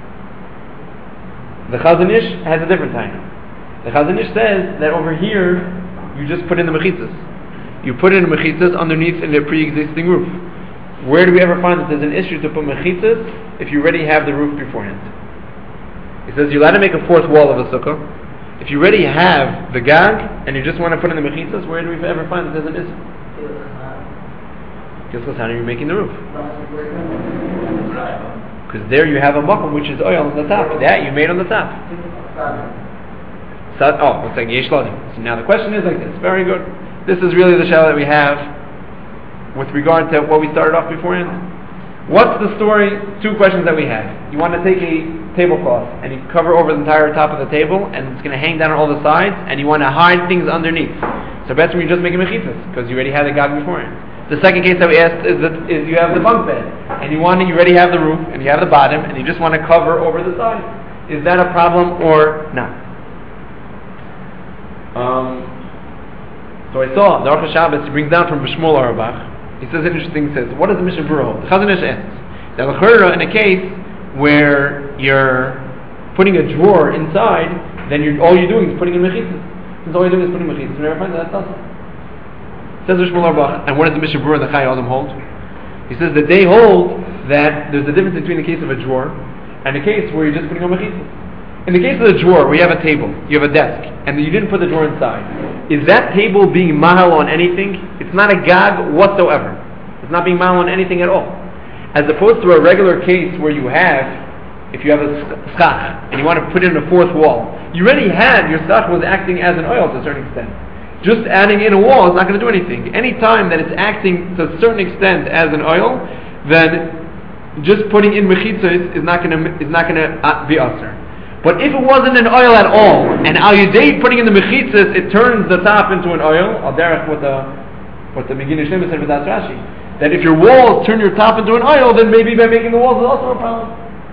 the Chazon Ish has a different time. The Chazon Ish says that over here, you just put in the mechitzas. You put in the mechitzas underneath in the pre-existing roof. Where do we ever find that there's an issue to put mechitzas if you already have the roof beforehand? He says you're allowed to make a fourth wall of a sukkah. If you already have the gag, and you just want to put in the mechitzas, where do we ever find that there's an issue? Just because how are you making the roof? Because there you have a makom which is oil on the top. That you made on the top. So, oh, it's like yesh lodim. So now the question is like this. Very good. This is really the shell that we have with regard to what we started off beforehand. What's the story? Two questions that we have. You want to take a tablecloth and you cover over the entire top of the table, and it's going to hang down on all the sides, and you want to hide things underneath. So that's when you're just making mechitzas because you already had the gag beforehand. The second case that we asked is that is you have the bunk bed, and you want to, you already have the roof, and you have the bottom, and you just want to cover over the sides. Is that a problem or not? Um, so I saw the Aruch HaShabbos, he brings down from Bishmol Arabach. He says an interesting thing. Says, what does the Mishnah Berurah hold? The Chazon Ish asks that l'chorah, in a case where you're putting a drawer inside, then you're, all you're doing is putting in mechitzas. Since all you're doing is putting mechitzas, you never find that. That's awesome. Says Bishmol Arabach, and what does the Mishnah Berurah and the Chai Adam hold? He says that they hold that there's a difference between the case of a drawer and a case where you're just putting on mechitzas. In the case of the drawer, where you have a table, you have a desk, and you didn't put the drawer inside, is that table being mahal on anything? It's not a gag whatsoever. It's not being mahal on anything at all. As opposed to a regular case where you have, if you have a schach, and you want to put in a fourth wall, you already had, your schach was acting as an oil to a certain extent. Just adding in a wall is not going to do anything. Any time that it's acting to a certain extent as an oil, then just putting in mechitzah is not going to is not going to be usher. But if it wasn't an oil at all, and al yedei putting in the mechitzas, it turns the top into an oil. Al derech what the what the Megillah Shleima said with that Rashi, that if your walls turn your top into an oil, then maybe by making the walls is also a problem.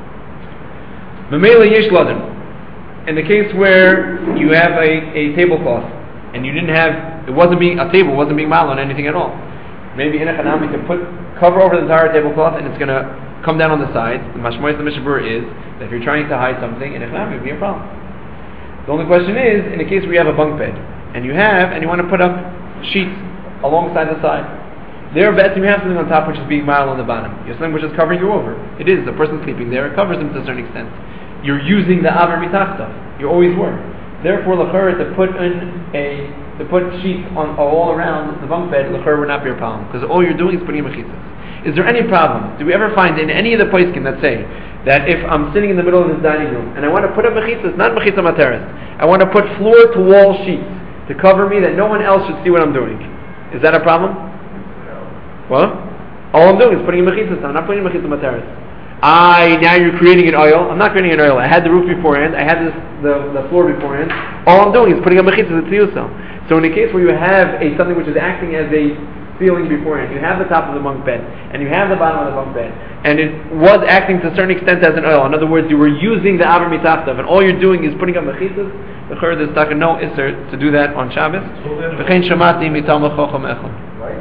Memela yesh ladim. In the case where you have a, a tablecloth and you didn't have, it wasn't being a table wasn't being mal on anything at all. Maybe in a chanam you can put cover over the entire tablecloth and it's going to come down on the sides. The mashmois the Mishnah Berurah is that if you're trying to hide something in a chanam, it would be a problem. The only question is, in a case where you have a bunk bed and you have and you want to put up sheets alongside the side. There, bet you have something on top which is being mal on the bottom. You have something which is covering you over. It is the person sleeping there. It covers him to a certain extent. You're using the aver mitachta. You always were. Therefore, l'chorah to put in a to put sheets on all around the bunk bed, l'chorah would not be a problem because all you're doing is putting in mechitzas. Is there any problem? Do we ever find in any of the poskim that say that if I'm sitting in the middle of this dining room and I want to put up mechitzas, not mechitza materes, I want to put floor to wall sheets to cover me that no one else should see what I'm doing? Is that a problem? What? All I'm doing is putting in mechitzas. I'm not putting in mechitza materes. I now you're creating an oil. I'm not creating an oil. I had the roof beforehand. I had this, the the floor beforehand. All I'm doing is putting up mechitzas at tiyuso. So in a case where you have a something which is acting as a ceiling beforehand, you have the top of the bunk bed and you have the bottom of the bunk bed, and it was acting to a certain extent as an oil. In other words, you were using the aver mitachtav, and all you're doing is putting up mechitzas. The churd is talking no isser to do that on Shabbos. V'chein shamati mitalmud chacham echad.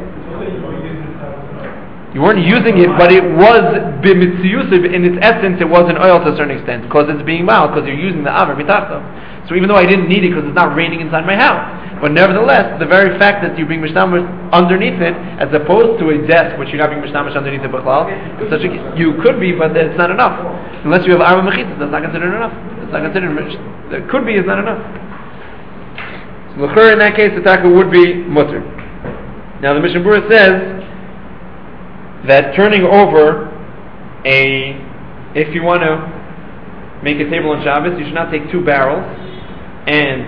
You weren't using it, but it was b'mitziyusiv in its essence. It was an oil to a certain extent because it's being mild because you're using the aver mitachtav. So even though I didn't need it because it's not raining inside my house, but nevertheless, the very fact that you bring mishnamish underneath it, as opposed to a desk which you're not being mishnamish underneath it, b'chlal, such a, you could be, but it's not enough. Unless you have arba mechitzas, that's not considered enough. It's not considered. It could be, is not enough. So l'chur in that case, the taka would be mutter. Now the Mishnah Berurah says that turning over a, if you want to make a table on Shabbos, you should not take two barrels and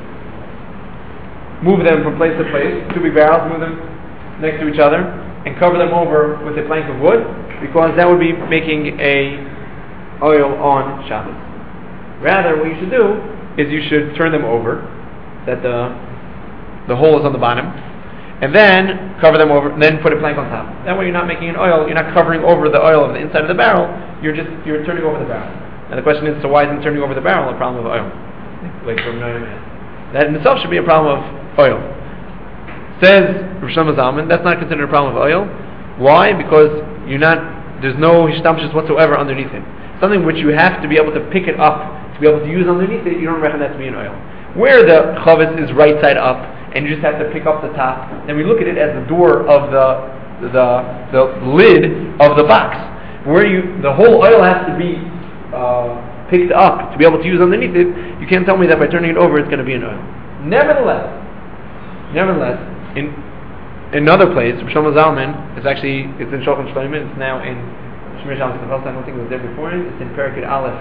move them from place to place, two big barrels, move them next to each other, and cover them over with a plank of wood, because that would be making a oil on Shabbos. Rather, what you should do is you should turn them over, that the the hole is on the bottom, and then cover them over, and then put a plank on top. That way you're not making an oil, you're not covering over the oil of the inside of the barrel, you're just, you're turning over the barrel. And the question is, so why isn't turning over the barrel a problem of oil? Like from that in itself should be a problem of oil. Says Rosh Zalman, that's not considered a problem of oil. Why? Because you're not, there's no hishtamshus whatsoever underneath it. Something which you have to be able to pick it up, to be able to use underneath it, you don't reckon that to be an oil. Where the chavetz is right side up, and you just have to pick up the top, then we look at it as the door of the the the lid of the box. Where you, the whole oil has to be uh, picked up to be able to use underneath it. You can't tell me that by turning it over it's going to be an oil. Nevertheless, nevertheless, in another place, Rosh Zalman is actually, it's in Shulchan Shloimeh, it's now in Shmir Shabbos K'chasa, I don't think it was there before. It's in Perikid Aleph,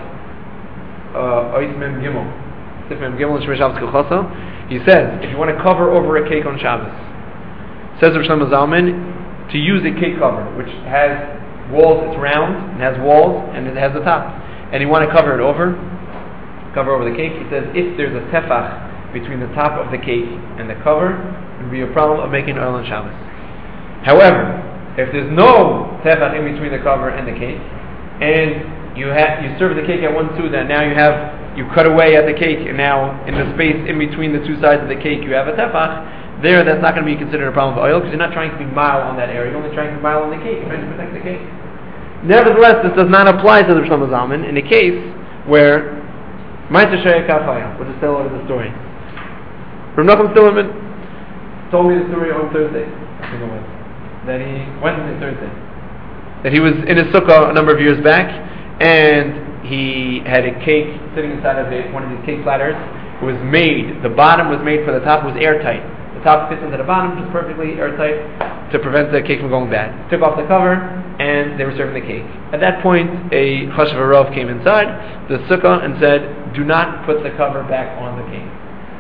uh, Ois Mem Gimel, Sif Mem Gimel, Shmir Shabbos K'chasa. He says, if you want to cover over a cake on Shabbos, says Rosh Shlomo Zalman, to use a cake cover, which has walls, it's round, it has walls, and it has a top, and you want to cover it over, cover over the cake, he says, if there's a tefach between the top of the cake and the cover, it would be a problem of making oil on Shabbos. However, if there's no tefach in between the cover and the cake, and you have you serve the cake at one suda, and now you have you cut away at the cake, and now in the space in between the two sides of the cake you have a tefach, there that's not going to be considered a problem of oil because you're not trying to be mild on that area, you're only trying to be mild on the cake, you're trying to protect the cake. Nevertheless, this does not apply to the Rosh Shlomo Zalman in a case where Ma'aser Shaya Kafaya, we'll just tell over the story. Rav Nachum Silverman told me the story on Thursday, I think it was, that he, Wednesday, Thursday, that he was in his sukkah a number of years back, and he had a cake sitting inside of it, one of these cake platters. It was made, the bottom was made for the top, was airtight. The top fits into the bottom, just perfectly airtight, to prevent the cake from going bad. Took off the cover, and they were serving the cake. At that point, a Chashav Rav came inside the sukkah and said, do not put the cover back on the cake.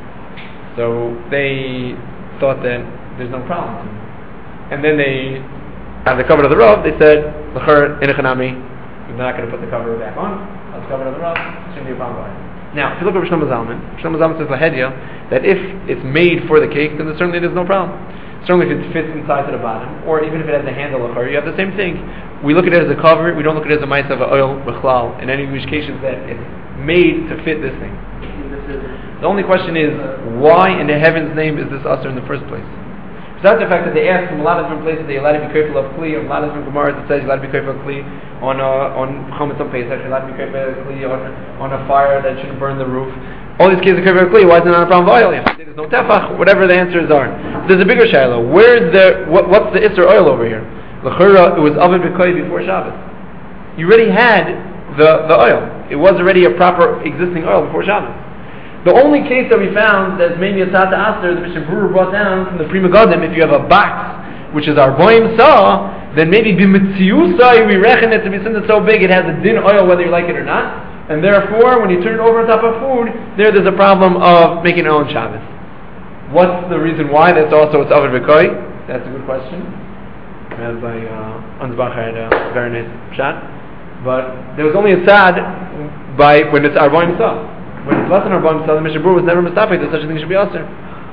So they thought that there's no problem. And then they, on the cover of the Rav, they said, L'chor inachanami, we're not going to put the cover back on. Let's cover of the Rav, shouldn't be a problem. Now, if you look at Rosh Shlomo Zalman, Rosh Shlomo Zalman says lahedya that if it's made for the cake, then certainly there's no problem. Certainly if it fits inside to the bottom, or even if it has a handle l'chor, you have the same thing. We look at it as a cover, we don't look at it as a ma'aser of oil b'chlal, in any which cases that it's made to fit this thing. The only question is, why in the heaven's name is this usher in the first place? Besides the fact that they ask from a lot of different places that you're allowed to be careful of kli, a lot of different gemaras that says you're allowed to be careful of kli on uh, on chometz on Pesach, you're allowed to be careful of kli on, on a fire that shouldn't burn the roof. All these cases are careful of kli. Why is it not a problem of oil? Yeah, there's no tefach. Whatever the answers are, there's a bigger shiloh. Where's the what, what's the isser oil over here? L'chura, it was oven b'koy before Shabbos. You already had the the oil. It was already a proper existing oil before Shabbos. The only case that we found that made Yatzat Aser, the Mishnah Berurah brought down from the Pri Megadim, if you have a box, which is our boim saw, then maybe b'mitziusai we reckon it to be something so big it has a din oil whether you like it or not, and therefore when you turn it over on top of food, there there's a problem of making oil on Shabbos. What's the reason why? That's also it's Ovid B'Koi. That's a good question. As by uh, Ansbach had a very nice shot, but there was only a tzad by when it's our boim saw. When it's less than our bottom cell, the Mishnah Berurah was never mistapek that such a thing should be aser.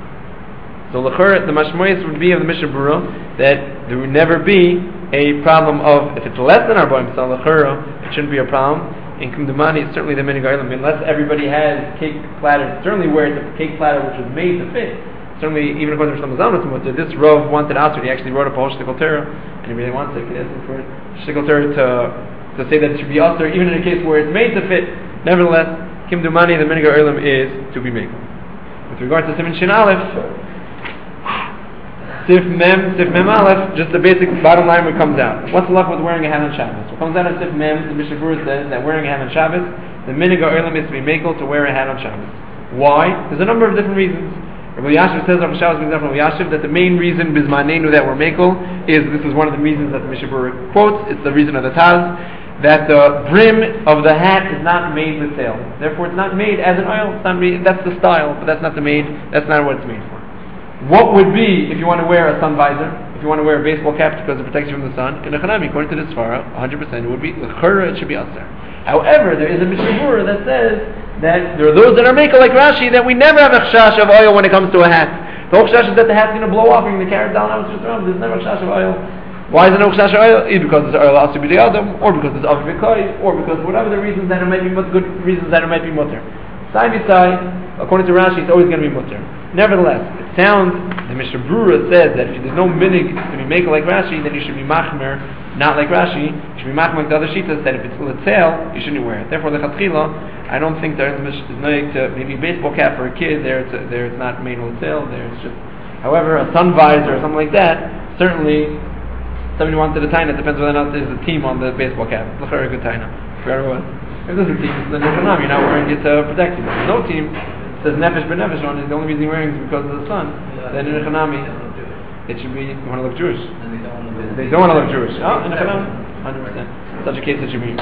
So l'chor, the mashmoyis would be of the Mishnah Berurah that there would never be a problem of, if it's less than our bottom cell, l'chor, it shouldn't be a problem. In Kumdumani, it's certainly the minig ilam, unless everybody has cake platters, certainly where it's a cake platter which was made to fit. Certainly, even according to Shlomo Zalman, this Rav wanted aser, he actually wrote up a whole shtickle Torah, and he really wants it, he asked for shtickle Torah to, to say that it should be aser, even in a case where it's made to fit. Nevertheless, Kim Dumani, the Minigar Olam is to be made. With regard to Siman Shin Aleph, Sif Mem, Sif Mem Aleph, just the basic bottom line what comes out. What's the luck with wearing a hat on Shabbos? What comes out of Sif Mem, the Mishnah Berurah says that wearing a hat on Shabbos, the Minigar Olam is to be makel to wear a hat on Shabbos. Why? There's a number of different reasons. Rabbi Yashiv says on Shabbos, for example, Rabbi Yashiv, that the main reason Bizmanenu that we're makel is, this is one of the reasons that the Mishnah Berurah quotes, it's the reason of the Taz, that the brim of the hat is not made with sail. Therefore, it's not made as an oil. It's not made, that's the style, but that's not the made. That's not what it's made for. What would be if you want to wear a sun visor? If you want to wear a baseball cap because it protects you from the sun? In the Chanami, according to the Sfara, one hundred percent it would be l'chura. It should be aser. However, there is a Mishnah Berurah that says that there are those that are maker like Rashi that we never have a chashash of oil when it comes to a hat. The whole chashash is that the hat's going to blow off and you're going to carry it down. There's never a chashash of oil. Why is it no chashash oil? Either because it's oil also be the adam, or because it's oil b'koi, or because whatever the reasons that it might be good reasons that it might be mutter. Side by side, according to Rashi, it's always going to be mutter. Nevertheless, it sounds the Mishnah Berurah says that if there's no minig to be maker like Rashi, then you should be machmer, not like Rashi. You should be machmer like the other shitas that if it's l'tzel, you shouldn't wear it. Therefore, the chatchila, I don't think there is minig to maybe a baseball cap for a kid. There, it's a, there it's not made l'tzel. There it's just, however, a sun visor or something like that certainly. Somebody wanted a taina, it depends whether or not there's a team on the baseball cap. Look for a good taina. If there's a team, it's the Nechanam, you're not wearing it to protect you. If there's no team, it says Nefesh ben Nefesh on it, the only reason you're wearing it is because of the sun. Yeah, then in Nechanami, it should be, you want to look Jewish. And they don't want to look They don't want to look Jewish. Oh, in Nechanami, one hundred percent. such a case it should be.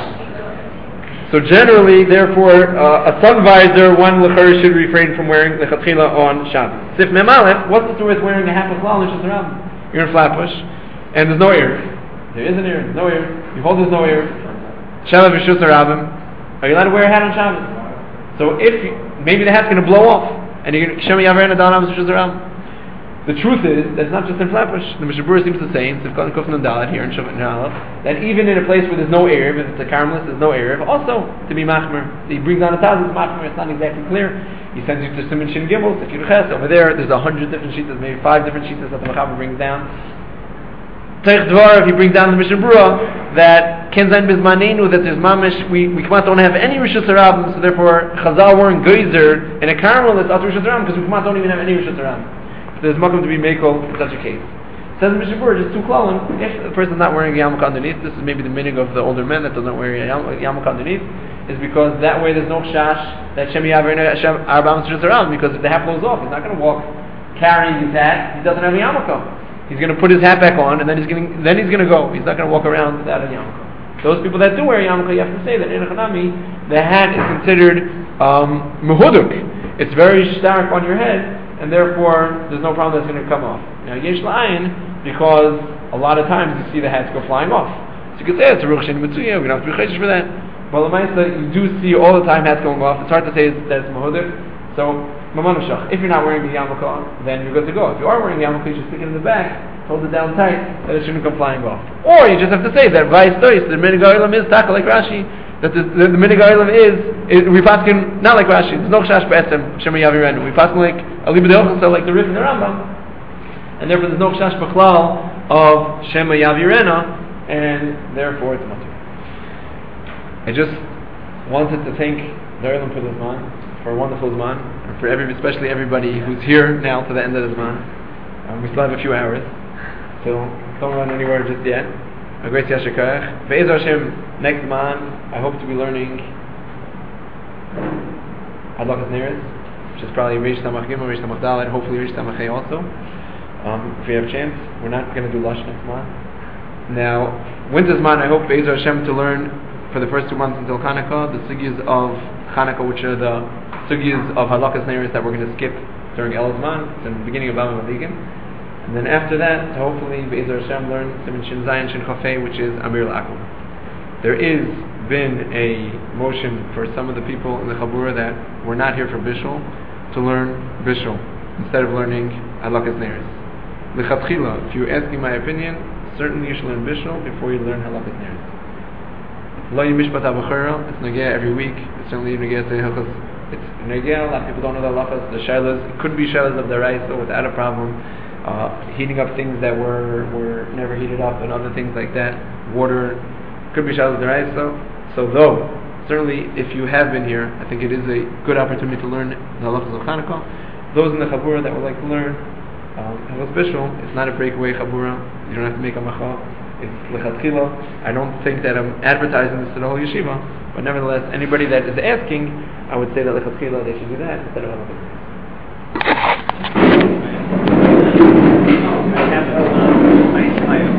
So generally, therefore, uh, a sun visor, one l'chor should refrain from wearing lechatchila on Shabbos. Sif Mem Aleph, what's the story with wearing a half a klal and around? You're in Flatbush, and there's no ear. There is an ear, there's no ear. You hold there's no ear. Shabbat v'shus harabim. Are you allowed to wear a hat on Shabbos? So if you, maybe the hat's going to blow off, and you're going to shemi yaver and adonam v'shus harabim. The truth is that it's not just in Flatbush. The Mishnah Berurah seems to say in Sivkot and Kufnan Dalet here in Shabbat and Aleph that even in a place where there's no Erev, if it's a Carmelist, there's no Erev, also to be machmer. He brings down a thousand machmer. It's not exactly clear. He sends you to Siman Shin Gimel, if you ches over there. There's a hundred different sheetas, maybe five different sheetas that the Mechaber brings down. Teich Dvar, if he brings down the Mishnah Berurah that Ken Zayin Bizmanenu, that there's mamish, we we don't have any Rishus Harabim, so therefore Chazal weren't geyser in a Carmelist after Rishus Harabim because we don't even have any Rishus Harabim. There's makom to be mekel in such a case. Says the Mishnah Berurah, just two klalim. If the person's not wearing a yarmulke underneath, this is maybe the meaning of the older men that doesn't wear a yarmulke underneath, is because that way there's no shash that shemi yaver arba'am shus around. Because if the hat blows off, he's not going to walk carrying his hat. He doesn't have a yarmulke. He's going to put his hat back on, and then he's going then he's going to go. He's not going to walk around without a yarmulke. Those people that do wear a yarmulke, you have to say that in Hanami, the hat is considered um, mehuduk. It's very stark on your head. And therefore, there's no problem that's going to come off. Now, yesh la'ayin, because a lot of times you see the hats go flying off. So you could say it's a ruch shen mitzuya, we don't have to be cheshish for that. But l'maisa, you do see all the time hats going off. It's hard to say that it's mahudik. So, mamanashach, if you're not wearing the yarmulke, then you're good to go. If you are wearing the yarmulke, you just stick it in the back, hold it down tight, that it shouldn't come flying off. Or you just have to say that vice dois, the minig ha'olam is taka like Rashi, that the, the, the minig ha'olam is, is we paskin not like Rashi. There's no chash b'etzem shema yavirenu. We paskin like aliba de'ochel, so like the Rif and the Rambam, and therefore there's no chash b'klal of shema yavirena, and therefore it's mutter. I just wanted to thank the Olam for the Zman, for a wonderful Zman, and for every, especially everybody who's here now to the end of the Zman. Um, we still have a few hours, so don't run anywhere just yet. A great Yasher Koach. Be'ez Hashem, next month, I hope to be learning Hadlakas Neiros, which is probably Reish Samach Gimel, Reish Samach Dalet, hopefully Reish Samach Hey also. Um, if we have a chance, we're not going to do Lush next month. Now, winter's month, I hope Be'ez Hashem to learn for the first two months until Chanukah, the sugyas of Chanukah, which are the sugyas of Hadlakas Neiros that we're going to skip during El's month. It's in the beginning of Bava Maligin. And then after that, to hopefully, Be'ezer Hashem, learn Siman Shin Zayin Shin Chafei, which is Amir L'Akum. There is been a motion for some of the people in the Chabura that were not here for Bishul to learn Bishul instead of learning Hadlakas Neiros. L'chatchila, if you ask me my opinion, certainly you should learn Bishul before you learn Hadlakas Neiros. Lo Yimishpat HaBachara, it's Nagea every week. It's certainly Nagea Sehachas. It's Nagea, a lot of people don't know the halachas, the shaylas. It could be shaylas of the Raisa without a problem. Uh, heating up things that were, were never heated up and other things like that. Water could be shaylas of the Raisa. So though, certainly if you have been here, I think it is a good opportunity to learn the halachas of Chanukah. Those in the Chabura that would like to learn, um, Havas Bishul, it's not a breakaway Chabura. You don't have to make a macha. It's lechatchila. I don't think that I'm advertising this to the whole yeshiva, but nevertheless, anybody that is asking, I would say that lechatchila they should do that instead of halachas. I have, uh, I, I